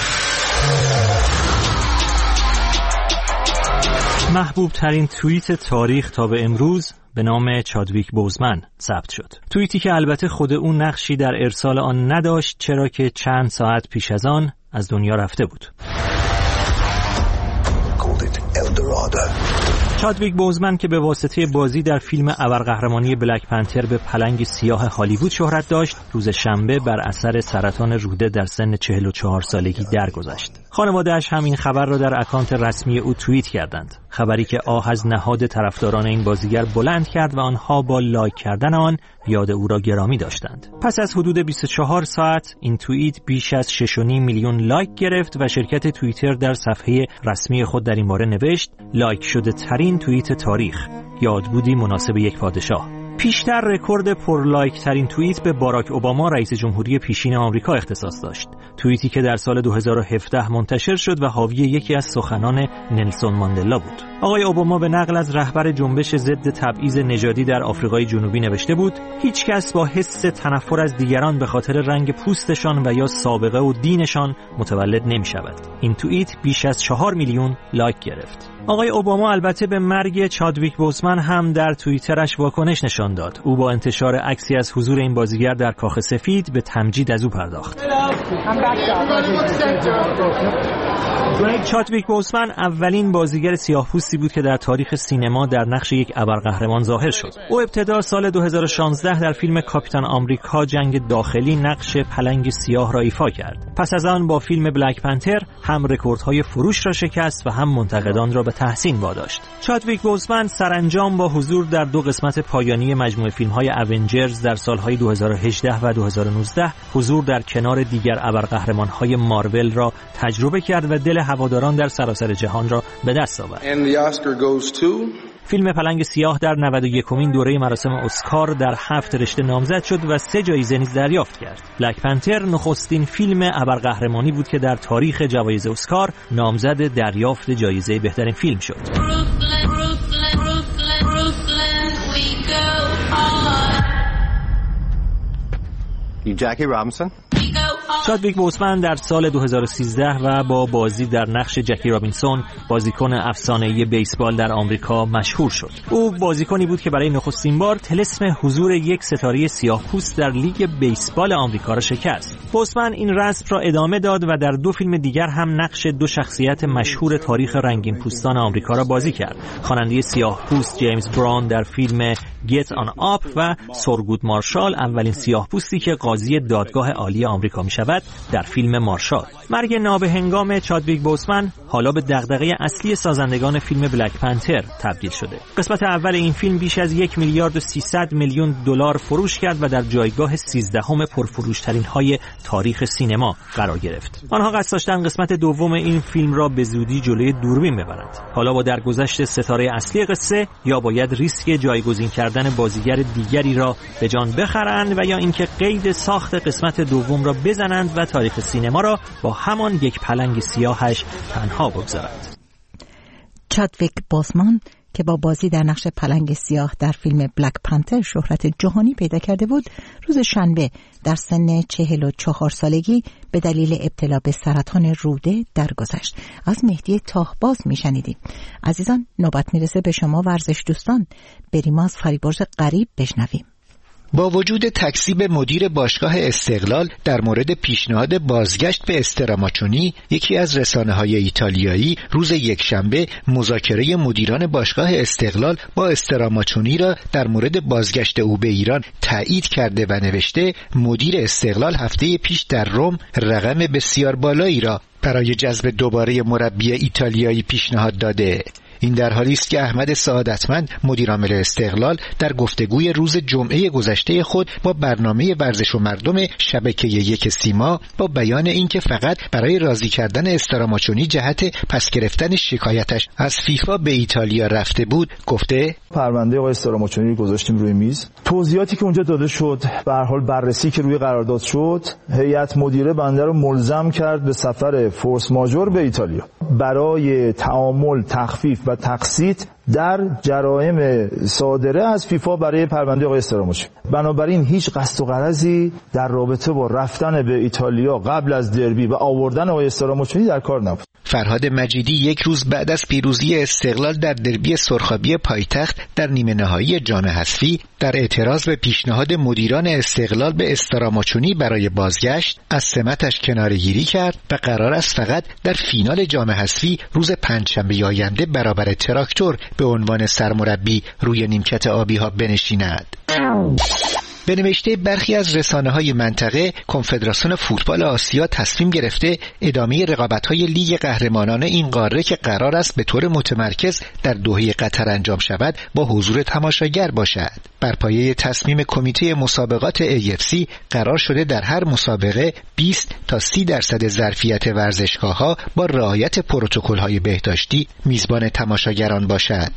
محبوب ترین توییت تاریخ تا به امروز به نام چادویک بوزمن ثبت شد. توییتی که البته خود او نقشی در ارسال آن نداشت، چرا که چند ساعت پیش از آن از دنیا رفته بود. چادویک بوزمن که به واسطه بازی در فیلم ابرقهرمانی بلک پنتر به پلنگ سیاه هالیوود شهرت داشت، روز شنبه بر اثر سرطان روده در سن 44 سالگی درگذشت. خانواده‌اش هم این خبر را در اکانت رسمی او توییت کردند. خبری که آه از نهاد طرفداران این بازیگر بلند کرد و آنها با لایک کردن آن یاد او را گرامی داشتند. پس از حدود 24 ساعت این توییت بیش از 6.5 میلیون لایک گرفت و شرکت توییتر در صفحه رسمی خود در این باره نوشت: لایک شده ترین توییت تاریخ، یادبودی مناسب یک پادشاه. پیشتر رکورد پرلایک ترین توییت به باراک اوباما رئیس جمهوری پیشین آمریکا اختصاص داشت. توییتی که در سال 2017 منتشر شد و حاوی یکی از سخنان نلسون ماندلا بود. آقای اوباما به نقل از رهبر جنبش ضد تبعیض نژادی در آفریقای جنوبی نوشته بود: هیچ کس با حس تنفر از دیگران به خاطر رنگ پوستشان و یا سابقه و دینشان متولد نمی شود. این توییت بیش از 4 میلیون لایک گرفت. آقای اوباما البته به مرگ چادویک بوزمن هم در توییترش واکنش نشان داد. او با انتشار عکسی از حضور این بازیگر در کاخ سفید به تمجید از او پرداخت. چادویک بوزمن اولین بازیگر سیاه‌پوستی بود که در تاریخ سینما در نقش یک ابرقهرمان ظاهر شد. او ابتدا سال 2016 در فیلم کاپیتان آمریکا جنگ داخلی نقش پلنگ سیاه را ایفا کرد. پس از آن با فیلم بلک پنتر هم رکوردهای فروش را شکست و هم منتقدان را به تحسین واداشت. چادویک بوزمن سرانجام با حضور در 2 قسمت پایانی مجموعه فیلم‌های اونجرز در سالهای 2018 و 2019 حضور در کنار دیگر دیگر ابرقهرمان‌های مارول را تجربه کرد و دل هواداران در سراسر جهان را به دست آورد. فیلم پلنگ سیاه در 91مین دوره مراسم اسکار در 7 رشته نامزد شد و 3 جایزه نیز دریافت کرد. بلک پنتر نخستین فیلم ابرقهرمانی بود که در تاریخ جوایز اسکار نامزد دریافت جایزه بهترین فیلم شد. جکی رابینسون. چادویک بوسمن در سال 2013 و با بازی در نقش جکی رابینسون، بازیکن افسانه‌ای بیسبال در آمریکا مشهور شد. او بازیکنی بود که برای نخستین بار طلسم حضور یک ستاره سیاه‌پوست در لیگ بیسبال آمریکا را شکست. بوسمن این رسم را ادامه داد و در 2 فیلم دیگر هم نقش 2 شخصیت مشهور تاریخ رنگین پوستان آمریکا را بازی کرد. خواننده سیاه‌پوست جیمز براون در فیلم گت آن آپ و سورگود مارشال، اولین سیاه‌پوستی که قاضی دادگاه عالی آمریکا می‌شود، در فیلم مارشال. مرگ نابهنگام چادویک بوسمن حالا به دغدغه اصلی سازندگان فیلم بلک پنتر تبدیل شده. قسمت اول این فیلم بیش از 1 میلیارد و 300 میلیون دلار فروش کرد و در جایگاه 13ام پرفروشترین های تاریخ سینما قرار گرفت. آنها قصد داشتند قسمت دوم این فیلم را به زودی جلوی دوربین ببرند. حالا با درگذشت ستاره اصلی قصه یا باید ریسک جایگزین کردن بازیگر دیگری را به جان بخرند و یا اینکه قید ساخت قسمت دوم را بزنند و تاریخ سینما را با همان یک پلنگ سیاهش تنها بگذارند. چادویک بوسمن که با بازی در نقش پلنگ سیاه در فیلم بلک پنتر شهرت جهانی پیدا کرده بود، روز شنبه در سن 44 سالگی به دلیل ابتلا به سرطان روده درگذشت. از مهدی تاهباز میشنیدیم. عزیزان، نوبت میرسه به شما ورزش دوستان. بریم از فریبرز غریب بشنویم. با وجود تکذیب مدیر باشگاه استقلال در مورد پیشنهاد بازگشت به استراماچونی، یکی از رسانه‌های ایتالیایی روز یکشنبه مذاکره مدیران باشگاه استقلال با استراماچونی را در مورد بازگشت او به ایران تایید کرده و نوشته مدیر استقلال هفته پیش در روم رقم بسیار بالایی را برای جذب دوباره مربی ایتالیایی پیشنهاد داده. این در حالی است که احمد سعادتمند مدیرعامل استقلال در گفتگوی روز جمعه گذشته خود با برنامه ورزش و مردم شبکه 1 سیما با بیان اینکه فقط برای راضی کردن استراماچونی جهت پس گرفتن شکایتش از فیفا به ایتالیا رفته بود گفته پرونده آقای استراماچونی رو گذاشتیم روی میز. توضیحاتی که اونجا داده شد، به هر حال بررسی که روی قرارداد شد، هیئت مدیره بنده رو ملزم کرد به سفر فورس ماژور به ایتالیا برای تعامل، تخفیف و تقسیط در جرائم صادره از فیفا برای پرونده آقای استراماچونی. بنابراین هیچ قصد و غرضی در رابطه با رفتن به ایتالیا قبل از دربی و آوردن آقای استراماچونی در کار نبود. فرهاد مجیدی یک روز بعد از پیروزی استقلال در دربی سرخابی پایتخت در نیمه نهایی جام حذفی در اعتراض به پیشنهاد مدیران استقلال به استراماچونی برای بازگشت از سمتش کناره‌گیری کرد و قرار است فقط در فینال جام حذفی روز پنجشنبه آینده برابر تراکتور به عنوان سرمربی روی نیمکت آبی‌ها بنشیند. به نوشته برخی از رسانه‌های منطقه، کنفدراسیون فوتبال آسیا تصمیم گرفته ادامه رقابت‌های لیگ قهرمانان این قاره که قرار است به طور متمرکز در دوحه قطر انجام شود با حضور تماشاگر باشد. بر پایه تصمیم کمیته مسابقات AFC قرار شده در هر مسابقه 20 تا 30% ظرفیت ورزشگاه‌ها با رعایت پروتکل‌های بهداشتی میزبان تماشاگران باشد.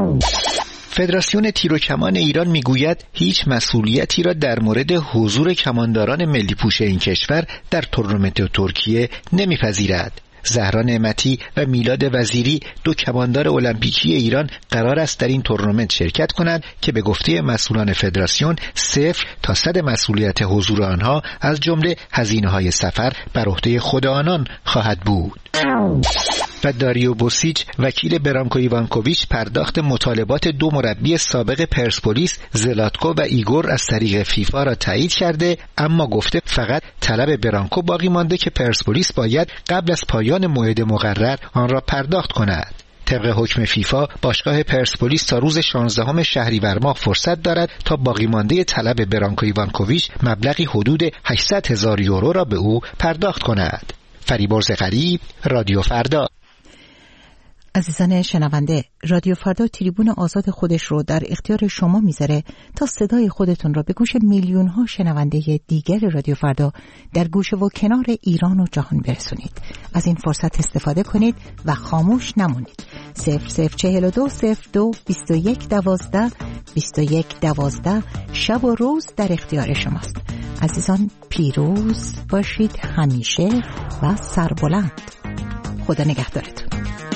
فدراسیون تیر و کمان ایران میگوید هیچ مسئولیتی را در مورد حضور کمانداران ملی پوش این کشور در تورنمنت ترکیه نمیپذیرد. زهرا نعمتی و میلاد وزیری، 2 کماندار المپیکی ایران، قرار است در این تورنمنت شرکت کنند که به گفته مسئولان فدراسیون 0 تا 100 مسئولیت حضور آنها از جمله هزینه‌های سفر بر عهده خود آنان خواهد بود. و داریو بوسیچ، وکیل برانکو ایوانکوویچ، پرداخت مطالبات 2 مربی سابق پرسپولیس زلاتکو و ایگور از طریق فیفا را تایید کرده، اما گفته فقط طلب برانکو باقی مانده که پرسپولیس باید قبل از پایان موعد مقرر آن را پرداخت کند. طبق حکم فیفا باشگاه پرسپولیس تا روز 16 شهریور ماه فرصت دارد تا باقی مانده طلب برانکو ایوانکوویچ مبلغی حدود 800,000 یورو را به او پرداخت کند. فریبرز غریب، رادیو فردا. عزیزان شنونده، رادیو فردا تریبون آزاد خودش رو در اختیار شما میذاره تا صدای خودتون رو به گوش میلیون ها شنونده دیگر رادیو فردا در گوشه و کنار ایران و جهان برسونید. از این فرصت استفاده کنید و خاموش نمونید. 0042 02 21 12 21 12 شب و روز در اختیار شماست. عزیزان پیروز باشید همیشه و سربلند. خدا نگهدارتون.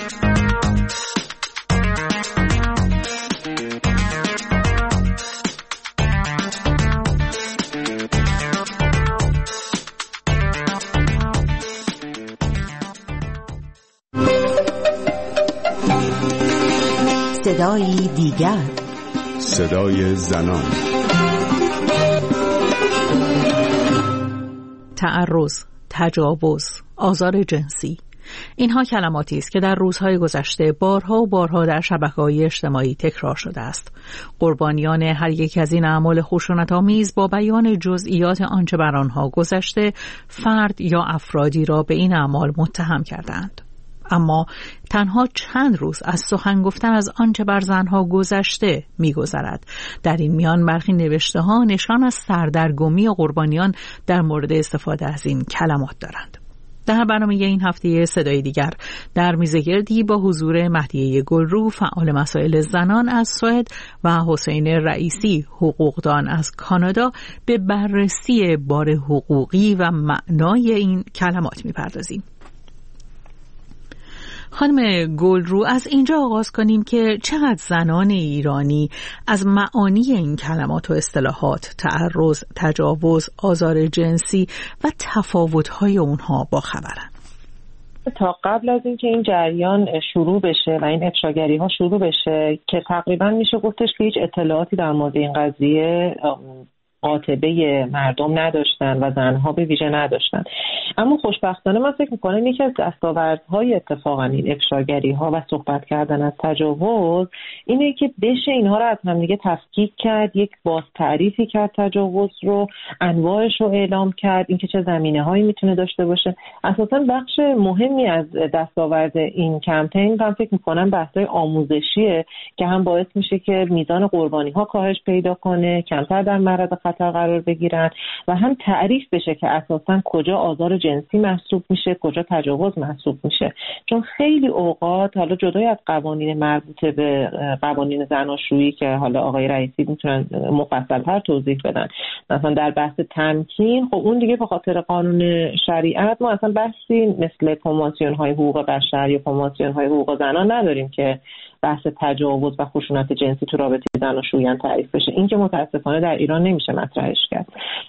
صدای دیگر، صدای زنان. تعرض، تجاوز، آزار جنسی، اینها کلماتی است که در روزهای گذشته بارها و بارها در شبکه‌های اجتماعی تکرار شده است. قربانیان هر یک از این اعمال خشونت‌آمیز با بیان جزئیات آنچه بر آنها گذشته، فرد یا افرادی را به این اعمال متهم کردند. اما تنها چند روز از سخن گفتن از آنچه بر زنها گذشته می‌گذرد. در این میان برخی نوشته‌ها نشان از سردرگمی قربانیان در مورد استفاده از این کلمات دارند. در برنامه این هفته صدای دیگر در میزگردی با حضور مهدیه گلرو، فعال مسائل زنان از سوئد، و حسین رئیسی، حقوقدان از کانادا، به بررسی بار حقوقی و معنای این کلمات می‌پردازیم. خانم گلرو، از اینجا آغاز کنیم که چقدر زنان ایرانی از معانی این کلمات و اصطلاحات، تعرض، تجاوز، آزار جنسی و تفاوت‌های اونها باخبرند. تا قبل از اینکه این جریان شروع بشه و این افشاگری‌ها شروع بشه که تقریبا میشه گفتش که هیچ اطلاعاتی در مورد این قضیه قاطبه مردم نداشتن و زنها به ویژه نداشتن. اما خوشبختانه من فکر میکنم یکی از دستاوردهای اتفاقا این افشاگری‌ها و صحبت کردن از تجاوز اینه که بشه اینها رو از هم دیگه تفکیک کرد، یک باز تعریفی کرد تجاوز رو، انواعش رو اعلام کرد، اینکه چه زمینه‌هایی میتونه داشته باشه. اساساً بخش مهمی از دستاورد این کمپین من فکر میکنم بحث‌های آموزشیه که هم باعث میشه که میزان قربانی‌ها کاهش پیدا کنه، کمتر در معرض خطر قرار بگیرن و هم تعریف بشه که اساساً کجا آزار جنسی محسوب میشه، کجا تجاوز محسوب میشه. چون خیلی اوقات حالا جدای از قوانین مربوطه به قوانین زناشویی که حالا آقای رئیسی میتونن مفصل‌تر توضیح بدن، مثلا در بحث تمکین، خب اون دیگه به خاطر قانون شریعت ما اصلا بحثی مثل کنوانسیون‌های حقوق بشر یا کنوانسیون‌های حقوق زنان نداریم که بحث تجاوز و خشونت جنسی تو رابطه زناشویی تعریف بشه. این که متاسفانه در ایران نمیشه مطرحش کرد.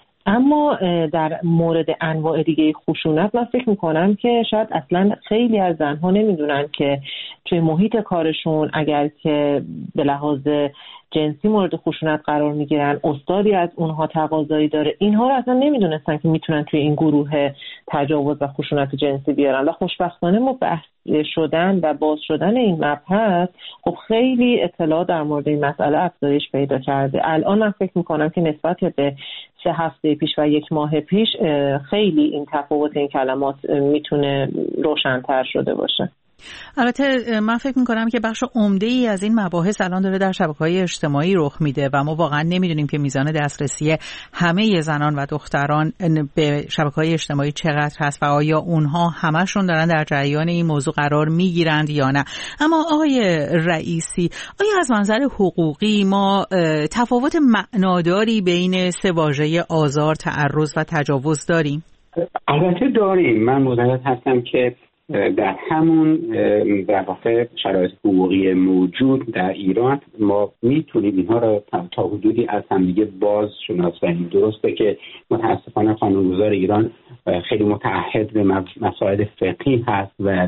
اما در مورد انواع دیگه خشونت من فکر میکنم که شاید اصلا خیلی از زنها نمیدونن که توی محیط کارشون اگر که به لحاظ جنسی مورد خشونت قرار میگیرن، استادی از اونها تقاضایی داره، اینها رو اصلا نمیدونستن که میتونن توی این گروه تجاوز و خشونت جنسی بیارن. و خوشبختانه ما بحث شدن و باز شدن این مبحث خب خیلی اطلاع در مورد این مسئله افزایش پیدا کرده. الان من فکر میکنم که نسبت به 3 هفته پیش و 1 ماه پیش خیلی این تفاوت این کلمات میتونه روشن‌تر شده باشه. البته من فکر میکنم که بخش عمده‌ای از این مباحث الان داره در شبکه‌های اجتماعی رخ میده و ما واقعا نمیدونیم که میزان دسترسی همه زنان و دختران به شبکه‌های اجتماعی چقدر هست و آیا اونها همشون دارن در جریان این موضوع قرار میگیرند یا نه. اما آقای رئیسی، آیا از منظر حقوقی ما تفاوت معناداری بین 3 واژه آزار، تعرض و تجاوز داریم؟ البته داریم. من معتقد هستم که در همون در واقع شرایط حقوقی موجود در ایران ما میتونیم اینها را تا حدودی از همدیگه باز شناساییم. درسته که متاسفانه قانونگذار ایران خیلی متعهد به مسائل فقهی هست و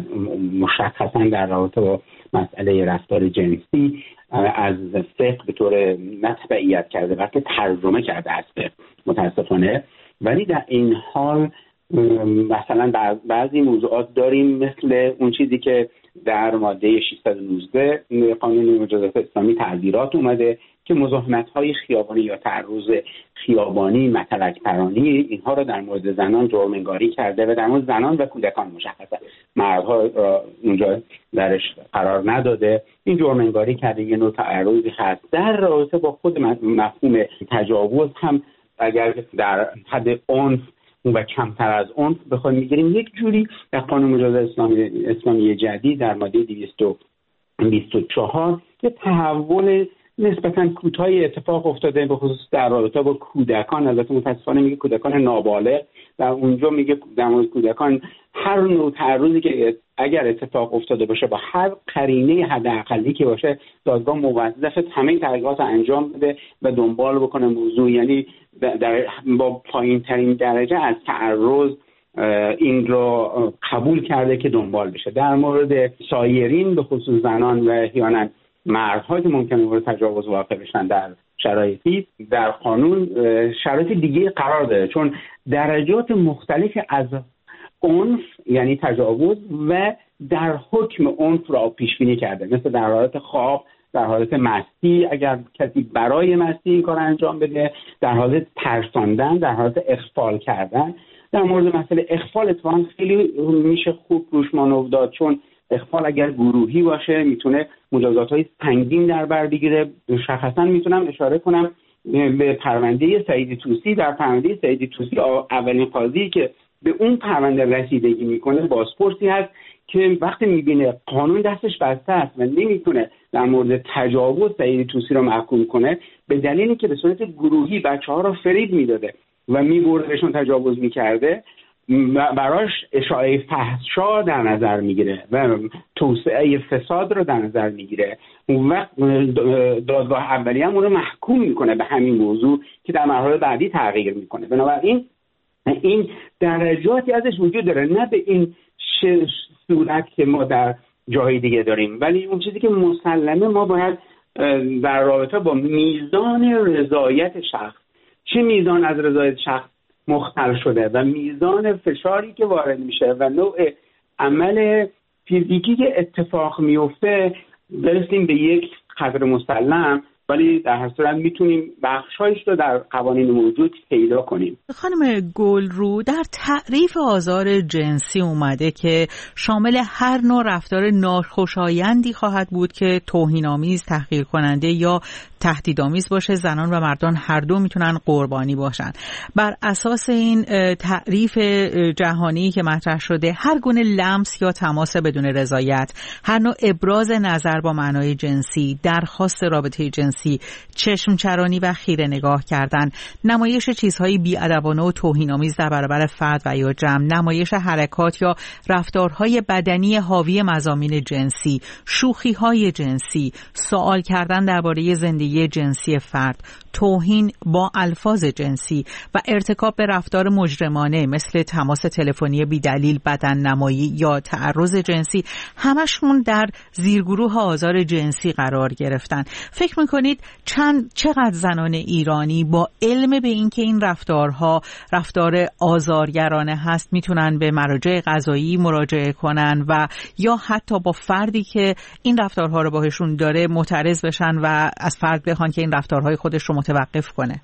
مشخصا در رابطه با مسئله رفتار جنسی از فقه به طور نه تبعیت کرده بلکه ترجمه کرده از فقه متاسفانه. ولی در این حال مثلا بعضی موضوعات داریم مثل اون چیزی که در ماده 619 قانون مجازات اسلامی تعزیرات اومده که مزاحمت‌های خیابانی یا تعرض خیابانی، متلک پرانی، اینها را در مورد زنان جرم‌انگاری کرده و در مورد زنان و کودکان مشخصه، مردها را اونجا درش قرار نداده. این جرم‌انگاری کرده، یه نوع تعرضی هست. در رابطه با خود مفهوم تجاوز هم اگر در حد عنف و کمتر از عنف بخوایم میگیریم، یک جوری در قانون مجازات اسلامی جدید در ماده 224 که تحول نسبتاً کوتاهی اتفاق افتاده به خصوص در رابطه با کودکان. البته متاسفانه میگه کودکان نابالغ، در اونجا میگه در مورد کودکان هر نوع تعرضی که اگر اتفاق افتاده باشه با هر قرینه حداقلی که باشه، دادگاه موظفه همه تحقیقات انجام بده و دنبال بکنه موضوع، یعنی با پایین ترین درجه از تعرض این رو قبول کرده که دنبال بشه. در مورد سایرین به خصوص زنان و احیانا مردها که ممکنه مورد تجاوز واقع بشن در شرایطی در قانون شرایط دیگه قرار داره، چون درجات مختلفی از عنف یعنی تجاوز و در حکم عنف را پیش بینی کرده، مثل در حالت خواب، در حالت مستی اگر کسی برای مستی این کار انجام بده، در حالت ترساندن، در حالت اخفال کردن. در مورد مسئله اخفال اتفاقا خیلی میشه خوب روش مانور داد، چون اخفال اگر گروهی باشه میتونه مجازات‌های سنگین در بر بگیره. مشخصا میتونم اشاره کنم به پرونده سعید طوسی. در پرونده سعید طوسی اولین قاضی که به اون پرونده رسیدگی میکنه بازپرسی هست که وقتی میبینه قانون دستش بسته است و نمیتونه در مورد تجاوز سعید طوسی رو محکوم کنه، به دلیلی که به صورت گروهی بچه‌ها رو فریب میداده و میبردهشون تجاوز میکرده، براش اشاعه فحشا در نظر میگیره و توسعه فساد رو در نظر میگیره. اون وقت دادگاه اولیه هم اون رو محکوم میکنه به همین موضوع که در مرحله بعدی تغییر میکنه. بنابراین این درجاتی ازش وجود داره، نه به این صورت که ما در جای دیگه داریم، ولی اون چیزی که مسلمه ما باید در رابطه با میزان رضایت شخص، چه میزان از رضایت شخص مختل شده و میزان فشاری که وارد میشه و نوع عمل فیزیکی که اتفاق میفته برسیم به یک قدر مسلم، ولی در هر صورت میتونیم بخشایش رو در قوانین موجود پیدا کنیم. خانم گلرو، در تعریف آزار جنسی اومده که شامل هر نوع رفتار ناخوشایندی خواهد بود که توهین‌آمیز، تحقیر کننده یا تهدیدآمیز باشه. زنان و مردان هر دو میتونن قربانی باشن. بر اساس این تعریف جهانی که مطرح شده، هر گونه لمس یا تماس بدون رضایت، هر نوع ابراز نظر با معنای جنسی، درخواست رابطه جنسی، چشم چرانی و خیره نگاه کردن، نمایش چیزهای بی‌ادبانه و توهین‌آمیز در برابر فرد و یا جمع، نمایش حرکات یا رفتارهای بدنی حاوی مضامین جنسی، شوخی‌های جنسی، سوال کردن درباره زندگی جنسی فرد، توهین با الفاظ جنسی و ارتکاب به رفتار مجرمانه مثل تماس تلفنی بی‌دلیل، بدن نمایی یا تعرض جنسی، همشون در زیرگروه آزار جنسی قرار گرفتن. فکر میکنید چقدر زنان ایرانی با علم به اینکه این رفتارها رفتار آزارگرانه هست میتونن به مراجع قضایی مراجعه کنن و یا حتی با فردی که این رفتارها رو باهاشون داره معترض بشن و از فرد بخوان که این رفتارهای خودش رو متوقف کنه؟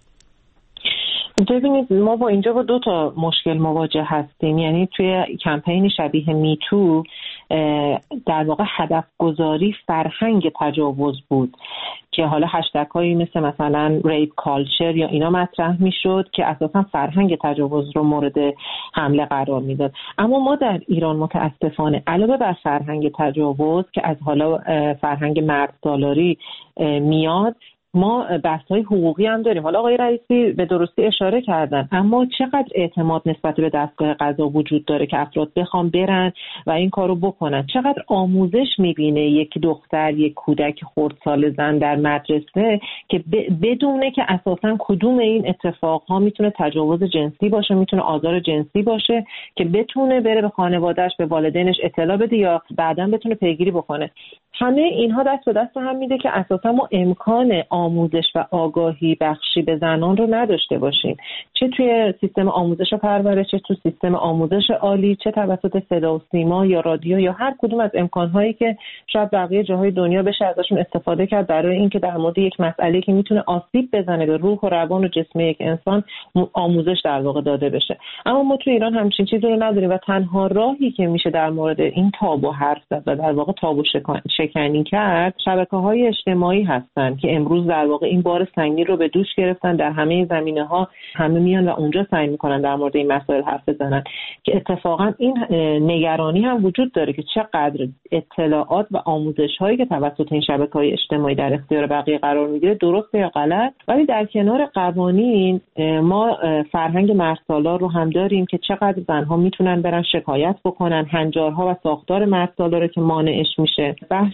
ببینید، ما با اینجا با دو تا مشکل مواجه هستیم. یعنی توی کمپین شبیه میتو در واقع هدف گذاری فرهنگ تجاوز بود که حالا هشتگ هایی مثلا ریپ کالچر یا اینا مطرح میشد که اساسا فرهنگ تجاوز رو مورد حمله قرار میداد. اما ما در ایران متاسفانه علاوه بر فرهنگ تجاوز که از حالا فرهنگ مرد سالاری میاد، ما بحث‌های حقوقی هم داریم. حالا آقای رئیسی به درستی اشاره کردن، اما چقدر اعتماد نسبت به دستگاه قضا وجود داره که افراد بخوام برن و این کارو بکنن؟ چقدر آموزش میبینه یک دختر، یک کودک خردسال زن در مدرسه که بدونه که اساساً کدوم این اتفاقها میتونه تجاوز جنسی باشه، میتونه آزار جنسی باشه، که بتونه بره به خانواده‌اش، به والدینش اطلاع بده یا بعداً بتونه پیگیری بکنه. همه اینها دست به دست هم میده که اساسا ما امکان آموزش و آگاهی بخشی به زنان رو نداشته باشیم، چه توی سیستم آموزش و پرورش، چه توی سیستم آموزش عالی، چه توسط صدا و سیما یا رادیو یا هر کدوم از امکانهایی که شاید بقیه جاهای دنیا بشه ازشون استفاده کرد برای اینکه در مورد یک مسئله که میتونه آسیب بزنه به روح و روان و جسم یک انسان آموزش در واقع داده بشه. اما ما توی ایران همچین چیزی رو نداریم و تنها راهی که میشه در مورد این تابو حرف زد و در واقع تابو شکنی کرد شبکه‌های اجتماعی هستن که امروز در واقع این بار سنگین رو به دوش گرفتن. در همه زمینه‌ها همه میان و اونجا سعی میکنن در مورد این مسائل حرف بزنن که اتفاقا این نگرانی هم وجود داره که چقدر اطلاعات و آموزش‌هایی که توسط این شبکه‌های اجتماعی در اختیار بقیه قرار میگیره درسته یا غلط. ولی در کنار قوانین ما فرهنگ مردسالار رو هم داریم که چقدر زن‌ها میتونن برن شکایت بکنن، هنجارها و ساختار مردسالار که مانعش میشه. بحث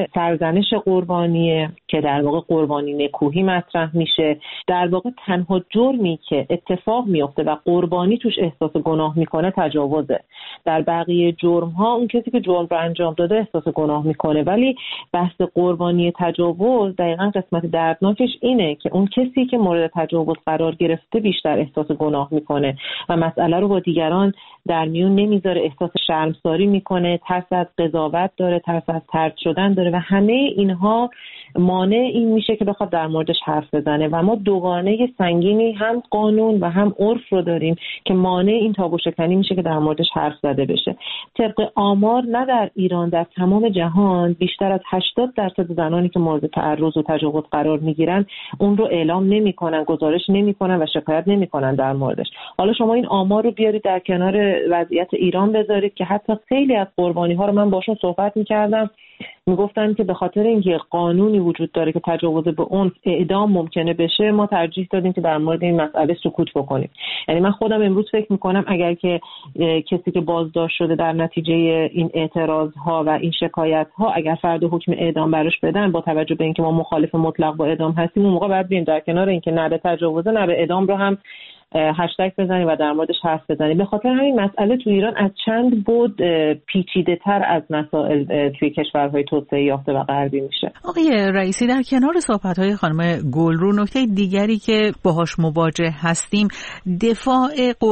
سرزنش قربانیه که در واقع قربانی نکوهی مطرح میشه. در واقع تنها جرمی که اتفاق میفته و قربانی توش احساس گناه میکنه تجاوزه. در بقیه جرم‌ها اون کسی که جرم رو انجام داده احساس گناه میکنه، ولی بحث قربانی تجاوز دقیقاً قسمت دردناکش اینه که اون کسی که مورد تجاوز قرار گرفته بیشتر احساس گناه میکنه و مسئله رو با دیگران در میون نمیذاره، احساس شرمساری میکنه، ترس از قضاوت داره، ترس از طرد شدن داره و همه اینها مانع این میشه که بخواد در موردش حرف بزنه. و ما دوگانه سنگینی هم قانون و هم عرف رو داریم که مانع این تابو شکنی میشه که در موردش حرف زده بشه. طبق آمار نه در ایران، در تمام جهان بیشتر از 80% زنانی که مورد تعرض و تجاوز قرار میگیرن اون رو اعلام نمیکنن، گزارش نمیکنن و شکایت نمیکنن در موردش. حالا شما این آمار رو بیارید در کنار وضعیت ایران بذارید که حتی خیلی از قربانی ها رو من باشون صحبت میکردم، میگفتن که به خاطر اینکه قانونی وجود داره که تجاوز به اون اعدام ممکنه بشه ما ترجیح دادیم که در مورد این مسئله سکوت بکنیم. یعنی من خودم امروز فکر میکنم اگر که کسی که بازداشت شده در نتیجه این اعتراض ها و این شکایت ها اگر فردا حکم اعدام براش بدن، با توجه به اینکه ما مخالف مطلق با اعدام هستیم، اون موقع باید بریم در کنار اینکه نه به تجاوز نه به اعدام رو هم هشتگ بزنیم و در موردش حرف بزنیم. به خاطر همین مسئله تو ایران از چند بود پیچیده تر از مسائل توی کشورهای توسعه یافته و غربی میشه. آقای رئیسی، در کنار صحبت‌های خانم گلرو نکته دیگری که باهاش مواجه هستیم دفاع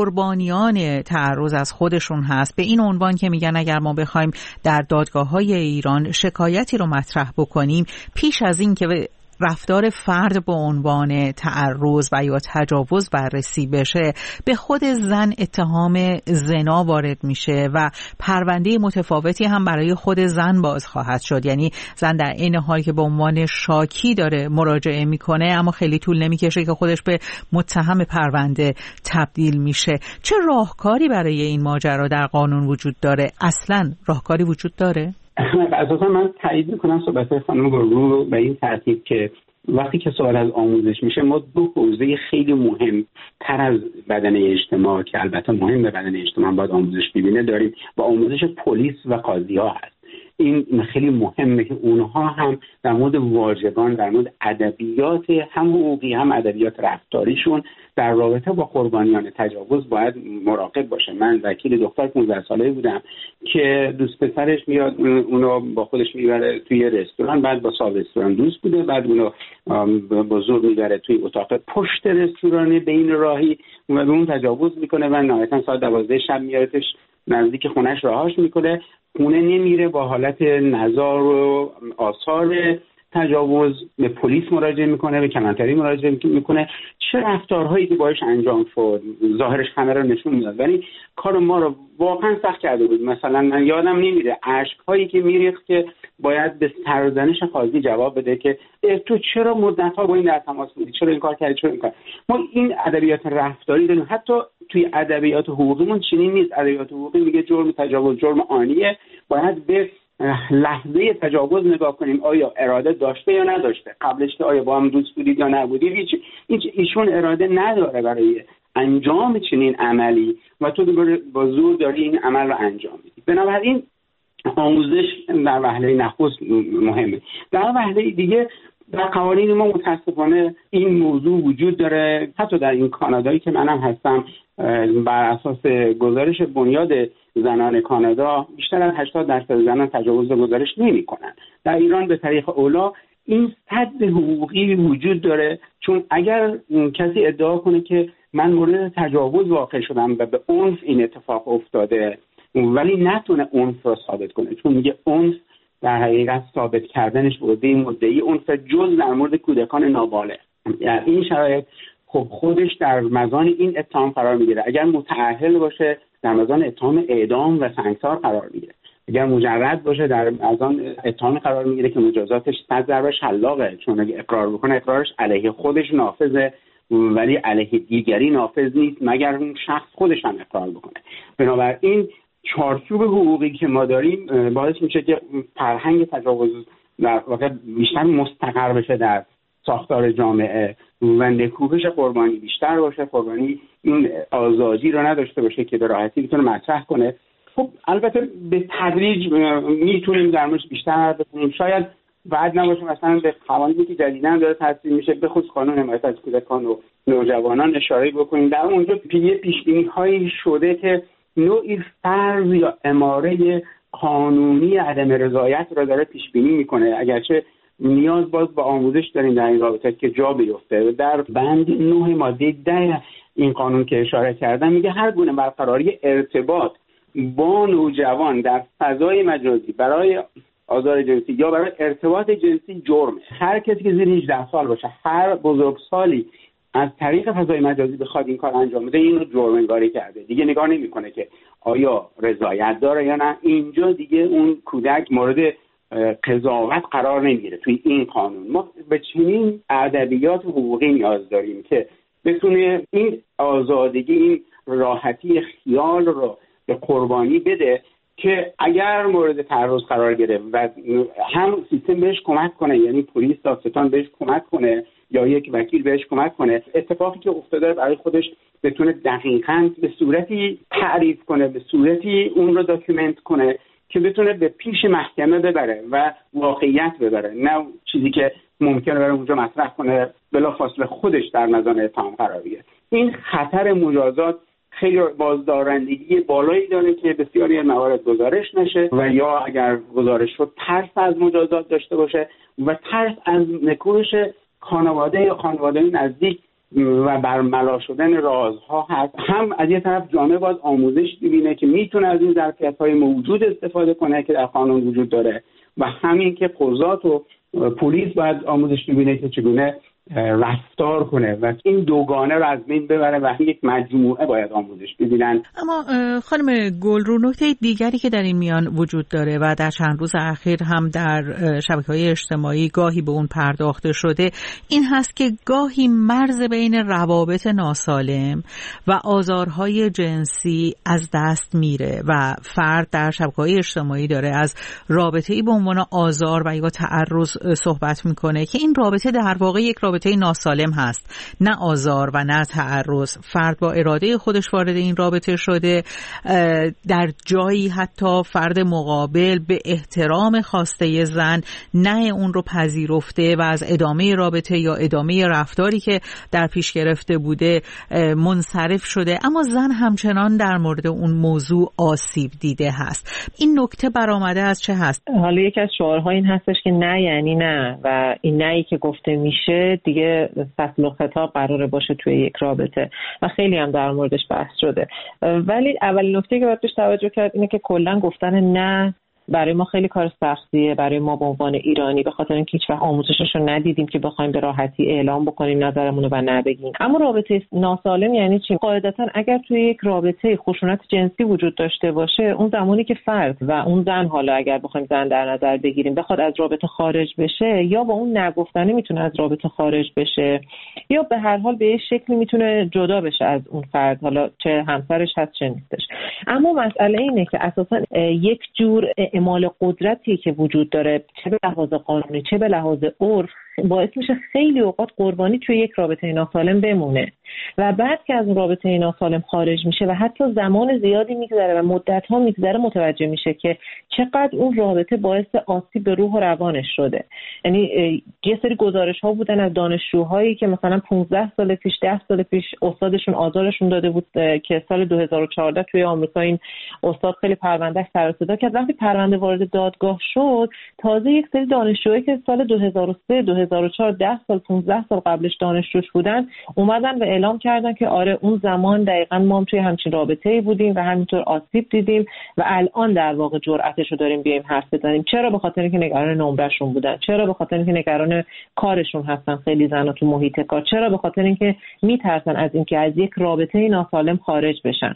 قربانیان تعرض از خودشون هست، به این عنوان که میگن اگر ما بخوایم در دادگاه‌های ایران شکایتی رو مطرح بکنیم پیش از این که رفتار فرد به عنوان تعرض و یا تجاوز بررسی بشه به خود زن اتهام زنا وارد میشه و پرونده متفاوتی هم برای خود زن باز خواهد شد. یعنی زن در این حال که به عنوان شاکی داره مراجعه میکنه اما خیلی طول نمیکشه که خودش به متهم پرونده تبدیل میشه. چه راهکاری برای این ماجرا در قانون وجود داره؟ اصلا راهکاری وجود داره؟ اساسا من تایید میکنم صحبت خانم گلرو به این ترتیب که وقتی که سوال از آموزش میشه ما دو حوزه خیلی مهم تر از بدنه اجتماع که البته مهم به بدنه اجتماع باید آموزش ببینه داریم و آموزش پلیس و قاضی ها هست. این خیلی مهمه که اونها هم در مورد واژگان، در مورد ادبیات هم حقوقی هم ادبیات رفتاریشون در رابطه با قربانیان تجاوز باید مراقب باشه. من وکیل دختر 15 ساله بودم که دوست پسرش میاد اونو با خودش میبره توی رستوران، بعد با صاحب رستوران دوست بوده، بعد اونو با زور میبره توی اتاق پشت رستوران بین راهی و به اون تجاوز میکنه و نهایتا ساعت 12 شب میارتش نزدیک خونش رهاش میکنه. خونه نمیره، با حالت نزار و آثار تجاوز به پلیس مراجعه میکنه، به کلانتری مراجعه میکنه. چه رفتارهایی که باش انجام شد ظاهرش همه رو نشون میداد، ولی کار ما رو واقعا سخت کرده بود. مثلا من یادم نمیره اشک‌هایی که میریخت که باید به سرزنش قاضی جواب بده که تو چرا مدت‌ها با این در تماس بودی، چرا این کار کردی، چرا این کار. ما این ادبیات رفتاری داریم، حتی توی ادبیات حقوقیمون چنین نیست. ادبیات حقوقی میگه جرم تجاوز جرم آنیه، باید به لحظه تجاوز نگاه کنیم آیا اراده داشته یا نداشته، قبلش که آیا با هم دوست بودید یا نبودید. ایشون اراده نداره برای انجام چنین عملی و تو با زور داری این عمل رو انجام میدی. بنابراین آموزش در وهله نخست مهمه. در وهله دیگه در قوانین ما متاسفانه این موضوع وجود داره. حتی در این کانادایی که منم هستم بر اساس گزارش بنیاد زنان کانادا بیشتر از 80% زنان تجاوز گزارش نمی‌کنند. در ایران به طریق اولا این سد حقوقی وجود داره، چون اگر کسی ادعا کنه که من مورد تجاوز واقع شدم و به عنف این اتفاق افتاده ولی نتونه عنف رو ثابت کنه، چون میگه عنف در حقیقت ثابت کردنش بوده مدعی عنف جز در مورد کودکان نابالغ، یعنی این شرایط خب خودش در مزان این اتهام قرار میگیره. اگر متأهل باشه در مزان اتهام اعدام و سنگسار قرار میگیره، اگر مجرد باشه در مزان اتهام قرار میگیره که مجازاتش 100 ضرب شلاقه، چون اگه اقرار بکنه اقرارش علیه خودش نافذه ولی علیه دیگری نافذ نیست مگر اون شخص خودش هم اقرار بکنه. بنابراین چارچوب حقوقی که ما داریم باعث میشه که فرهنگ تجاوز در واقع بیشتر مستقر بشه در ساختار جامعه و نکوهش قربانی بیشتر باشه، قربانی این آزادی رو نداشته باشه که به راحتی بتونه مطرح کنه. خب البته به تدریج میتونیم در موردش بیشتر بکنیم. شاید بعد نباشه مثلا به قوانینی که جدیداً داره تصویب میشه به خصوص قانون حمایت از کودکان و نوجوانان اشاره بکنیم. در اونجا پیش‌بینی‌هایی شده که نوعی فرض یا اماره قانونی عدم رضایت را داره پیش بینی میکنه، اگرچه نیاز باز با آموزش داریم در این رابطه که جا بیفته. در بند 9 ماده 10 این قانون که اشاره کردم میگه هر گونه برقراری ارتباط با نوجوان در فضای مجازی برای آزار جنسی یا برای ارتباط جنسی جرمه. هر کسی که زیر 18 سال باشه، هر بزرگسالی از طریق فضای مجازی بخواد این کار انجام بده اینو جرم انگاری کرده. دیگه نگاه نمیکنه که آیا رضایت داره یا نه. اینجا دیگه اون کودک مورد قضاوت قرار نمیگیره. توی این قانون ما به چنین ادبیات حقوقی نیاز داریم که بتونه این آزادگی، این راحتی خیال رو به قربانی بده که اگر مورد تعرض قرار گرفت و هم سیستم بهش کمک کنه، یعنی پلیس دادستان بهش کمک کنه یا یک وکیل بهش کمک کنه، اتفاقی که افتاده برای خودش بتونه دقیقاً به صورتی تعریف کنه، به صورتی اون رو داکیومنت کنه که بتونه به پیش محکمه ببره و واقعیت ببره، نه چیزی که ممکنه برای اونجا مطرح کنه بلافاصله خودش در مزان اتهام قرار بگیره. این خطر مجازات خیلی بازدارندگی بالایی داره که بسیاری از موارد گزارش نشه و یا اگر گزارش شد ترس از مجازات داشته باشه و ترس از نکوهش خانواده یا خانواده نزدیک و برملا شدن رازها هست. هم از یه طرف جامعه باید آموزش ببینه که میتونه از این ظرفیت‌های موجود استفاده کنه که در قانون وجود داره و همین که قضات و پلیس باید آموزش ببینه که چگونه رفتار کنه و این دوگانه رو از بین ببره و یک مجموعه باید آموزش ببینن. اما خانم گلرو، نکته دیگری که در این میان وجود داره و در چند روز اخیر هم در شبکه‌های اجتماعی گاهی به اون پرداخته شده این هست که گاهی مرز بین روابط ناسالم و آزارهای جنسی از دست میره و فرد در شبکه‌های اجتماعی داره از رابطه‌ای به عنوان آزار و یا تعرض صحبت میکنه که این رابطه در واقع یک رابطه ناسالم هست، نه آزار و نه تعرض. فرد با اراده خودش وارد این رابطه شده، در جایی حتی فرد مقابل به احترام خواسته زن نه اون رو پذیرفته و از ادامه رابطه یا ادامه رفتاری که در پیش گرفته بوده منصرف شده، اما زن همچنان در مورد اون موضوع آسیب دیده هست. این نکته برآمده از چه هست؟ حالا یکی از شعارها این هستش که نه یعنی نه و این نهی که گفته میشه دیگه فصل و خطاب قراره باشه توی یک رابطه و خیلی هم در موردش بحث شده. ولی اولین نکته که باید بهش توجه کرد اینه که کلا گفتن نه برای ما خیلی کار سختیه، برای ما به عنوان ایرانی، به خاطر اینکه هیچ وقت آموزشش رو ندیدیم که بخوایم به راحتی اعلام بکنیم نظرمون رو و نبگیم. اما رابطه ناسالم یعنی چی؟ قاعدتا اگر توی یک رابطه خشونت جنسی وجود داشته باشه، اون زمانی که فرد و اون زن، حالا اگر بخوایم زن در نظر بگیریم، بخواد از رابطه خارج بشه، یا با اون نگفتنی میتونه از رابطه خارج بشه یا به هر حال به یه شکلی میتونه جدا بشه از اون فرد، حالا چه همسرش هست چه نیستش. اما مسئله اینه که اساسا یک جور اعمال قدرتی که وجود داره، چه به لحاظ قانونی چه به لحاظ عرف، باعث میشه خیلی اوقات قربانی توی یک رابطه ناسالم بمونه. و بعد که از رابطه ناسالم خارج میشه و حتی زمان زیادی میگذره و مدت‌ها میگذره متوجه میشه که چقدر اون رابطه باعث آسیب به روح و روانش شده. یعنی یه سری گزارش‌ها بودن از دانشجوهایی که مثلا 15 سال پیش 10 سال پیش استادشون آزارشون داده بود که سال 2014 توی آمریکا این استاد خیلی پرونده سر و صدا کرد. وقتی پرونده وارد دادگاه شد تازه یک سری دانشجوهایی که سال 2003 2004 10 سال 15 سال قبلش دانشجوش بودن اومدن و اعلام کردن که آره اون زمان دقیقاً ما هم توی همچین رابطه‌ای بودیم و همینطور آسیب دیدیم و الان در واقع جرأتشو داریم بیایم حرف بزنیم. چرا؟ به خاطر اینکه نگران نمرهشون بودن. چرا؟ به خاطر اینکه نگران کارشون هستن خیلی زنا تو محیط کار. چرا؟ به خاطر اینکه میترسن از اینکه از یک رابطه ناسالم خارج بشن.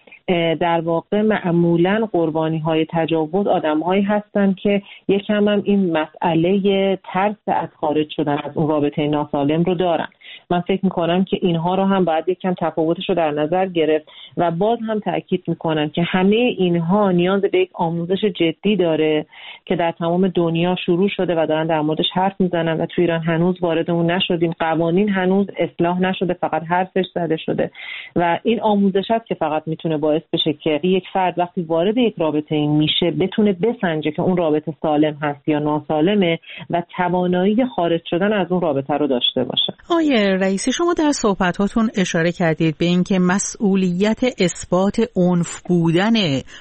در واقع معمولاً قربانی‌های تجاوز آدم‌هایی هستن که یکم هم این مسئله ترس از خارج شدن از اون رابطه ناسالم رو دارن. من فکر میکنم که اینها رو هم باید یکم تفاوتش رو در نظر گرفت و باز هم تأکید میکنم که همه اینها نیاز به یک آموزش جدی داره که در تمام دنیا شروع شده و دارن در موردش حرف میزنن و تو ایران هنوز وارد اون نشدیم. قوانین هنوز اصلاح نشده، فقط حرفش زده شده و این آموزش است که فقط میتونه باعث بشه که یک فرد وقتی وارد یک رابطه این میشه بتونه بسنجه که اون رابطه سالم هست یا ناسالمه و توانایی خارج شدن از اون رابطه رو داشته باشه. رئیسی، شما در صحبتاتون اشاره کردید به اینکه مسئولیت اثبات عنف بودن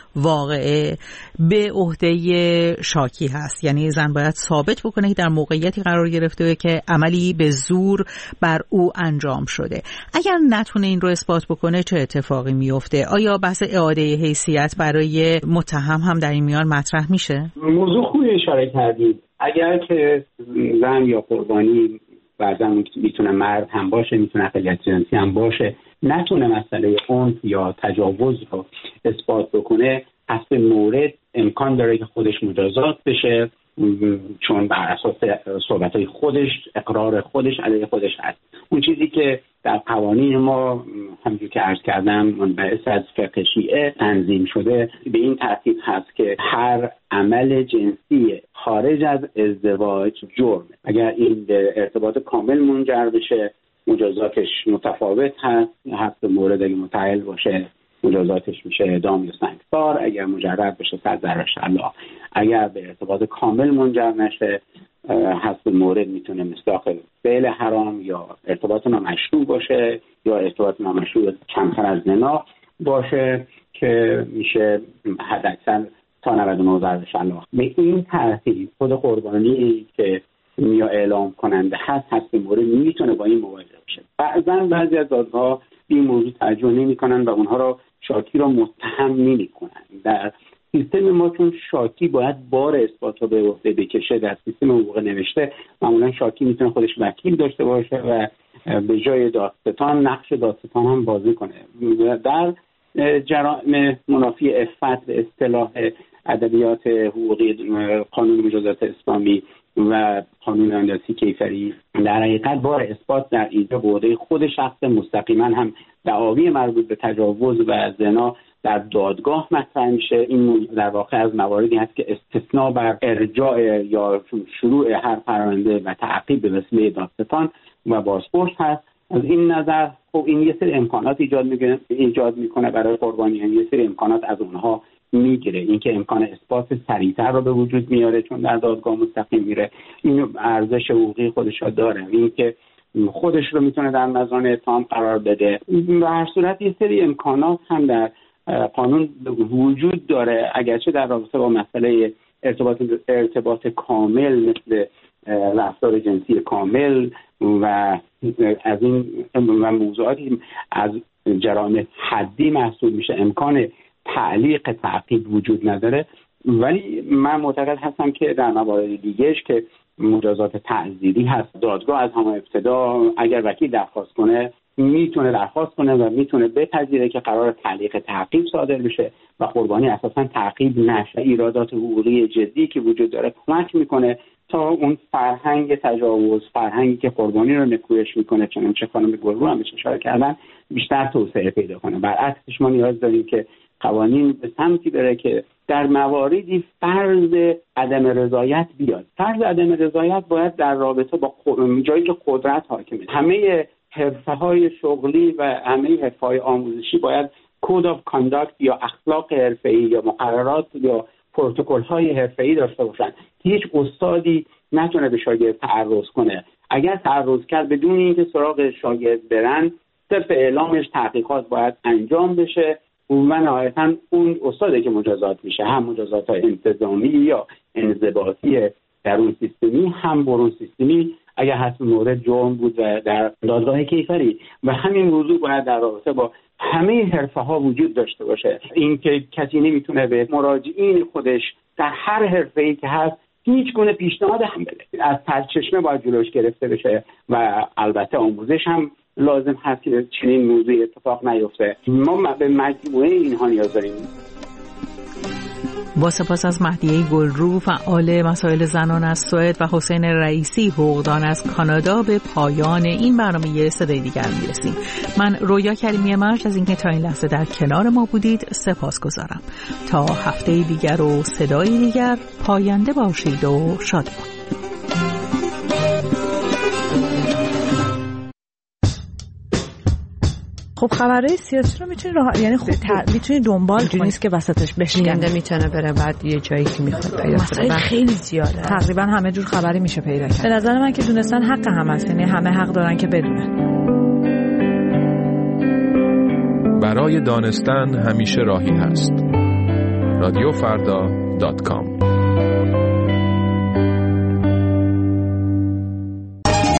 واقعه به عهده شاکی هست. یعنی زن باید ثابت بکنه که در موقعیتی قرار گرفته که عملی به زور بر او انجام شده. اگر نتونه این رو اثبات بکنه چه اتفاقی میفته؟ آیا بحث اعاده حیثیت برای متهم هم در این میان مطرح میشه؟ موضوع خوبی اشاره کردید. اگر که زن یا قربانی بعضا میتونه مرد هم باشه، میتونه اقلیت جنسی هم باشه، نتونه مسئله عنف یا تجاوز رو اثبات بکنه، حسب مورد امکان داره که خودش مجازات بشه، چون بر اساس صحبت‌های خودش، اقرار خودش علیه خودش هست. اون چیزی که در قوانین ما همونجور که عرض کردم منبعث از فقه شیعه تنظیم شده به این ترتیب هست که هر عمل جنسی خارج از ازدواج جرمه. اگر این به ارتباط کامل منجر بشه مجازاتش متفاوت هست. حسب مورد اگه متعهل باشه مجازاتش میشه اعدام یا سنگسار، اگر مجرد بشه 100 ضرب الله. اگر به ارتباط کامل منجر نشه حسب مورد میتونه مصداق فعل حرام یا ارتباط نامشروع باشه یا ارتباط نامشروع کمتر از زنا باشه که میشه حداکثر تا 99 ضرب الله. به این ترتیب خود قربانی که یا اعلام کننده هست مورد میتونه با این مواجه بشه. بعضی از دادگاه این موضوع توجه نمی‌کنن و اونها رو شاکی رو متهم نمی‌کنن. در سیستم ما چون شاکی باید بار اثبات رو به عهده بکشه، در سیستم حقوق نوشته معمولا شاکی میتونه خودش وکیل داشته باشه و به جای دادستان نقش دادستان هم بازی کنه. در جرائم منافی عفت به اصطلاح ادبیات حقوقی قانون مجازات اسلامی و قانون اندازی کیفری در حقیقت بار اثبات در اینجا به عهده خود شخص مستقیما هم دعاوی مربوط به تجاوز و زنا در دادگاه مطرح میشه. این در واقع از مواردی هست که استثناء بر ارجاع یا شروع هر پرونده و تعقیب به وسیله دادستان و بازپرس هست. از این نظر خب این یه سری امکانات ایجاد میکنه برای قربانیان، یه سری امکانات از اونها میگیره. اینکه امکان اثبات سریعتر رو به وجود میاره چون در دادگاه مستقیم میره، این ارزش حقوقی خودش رو داره. اینکه خودش رو میتونه در مزان اتهام قرار بده. به هر صورت یه سری امکانات هم در قانون وجود داره، اگرچه در رابطه با مسئله ارتباط کامل مثل رفتار جنسی کامل و از این و موضوعاتی از جرائم حدی محسوب میشه امکان تعلیق تعقیب وجود نداره. ولی من معتقد هستم که در موارد دیگهش که مجازات تعزیری هست، دادگاه از همون ابتدا اگر وکیل درخواست کنه میتونه درخواست کنه و میتونه بپذیره که قرار تعلیق تعقیب صادر بشه و قربانی اساسا تعقیب نشه. ایرادات حقوقی جدی که وجود داره کمک میکنه تا اون فرهنگ تجاوز، فرهنگی که قربانی رو نکویش میکنه، چنانچه خانم گلرو هم اشاره کردن، بیشتر توسعه پیدا کنه. برعکسش ما نیاز داریم که قوانین به سمتی بره که در مواردی فرض عدم رضایت بیاد. فرض عدم رضایت باید در رابطه با جایی که قدرت حاکمه. همه حرفه‌های شغلی و همه حرفه‌های آموزشی باید کد آف کانداکت یا اخلاق حرفه‌ای یا مقررات یا پروتکل‌های حرفه‌ای داشته باشن. هیچ استادی نتونه به شاگرد تعرض کنه. اگر تعرض کرد بدون اینکه سراغ شاگرد برن، صرف اعلامش تحقیقات باید انجام بشه و نهایتاً اون استاده که مجازات میشه، هم مجازات‌های انتظامی یا انضباطی درون سیستمی، هم برون سیستمی اگر حسب مورد جرم بود و در دادگاه کیفری. و همین موضوع باید در رابطه با همه حرفه‌ها وجود داشته باشه. اینکه کسی نمیتونه به مراجعین خودش در هر حرفه‌ای که هست هیچ گونه پیشنهاد هم بده، از سرچشمه باید جلوش گرفته بشه و البته آموزش هم لازم هست که چنین موضوعی اتفاق نیفته. ما به مجموعه اینها نیاز داریم. با سپاس از مهدیه گلرو، فعال مسائل زنان از سوئد، و حسین رئیسی، حقوقدان از کانادا، به پایان این برنامه صدای دیگر میرسیم. من رویا کریمی مرج از اینکه تا این لحظه در کنار ما بودید سپاسگزارم. تا هفته دیگر و صدای دیگر، پاینده باشید و شاد باشید. خب خبرهای سیاسی رو میتونی یعنی خب میتونی دنبال کنی، نیست که وسطش بشکنده میتونه بره بعد یه جایی که میخواد پیدا کنه. خیلی زیاده، تقریبا همه جور خبری میشه پیدا کرد. به نظر من که دونستن حق هم هست، یعنی همه حق دارن که بدونن. برای دانستن همیشه راهی هست. رادیوفردا.com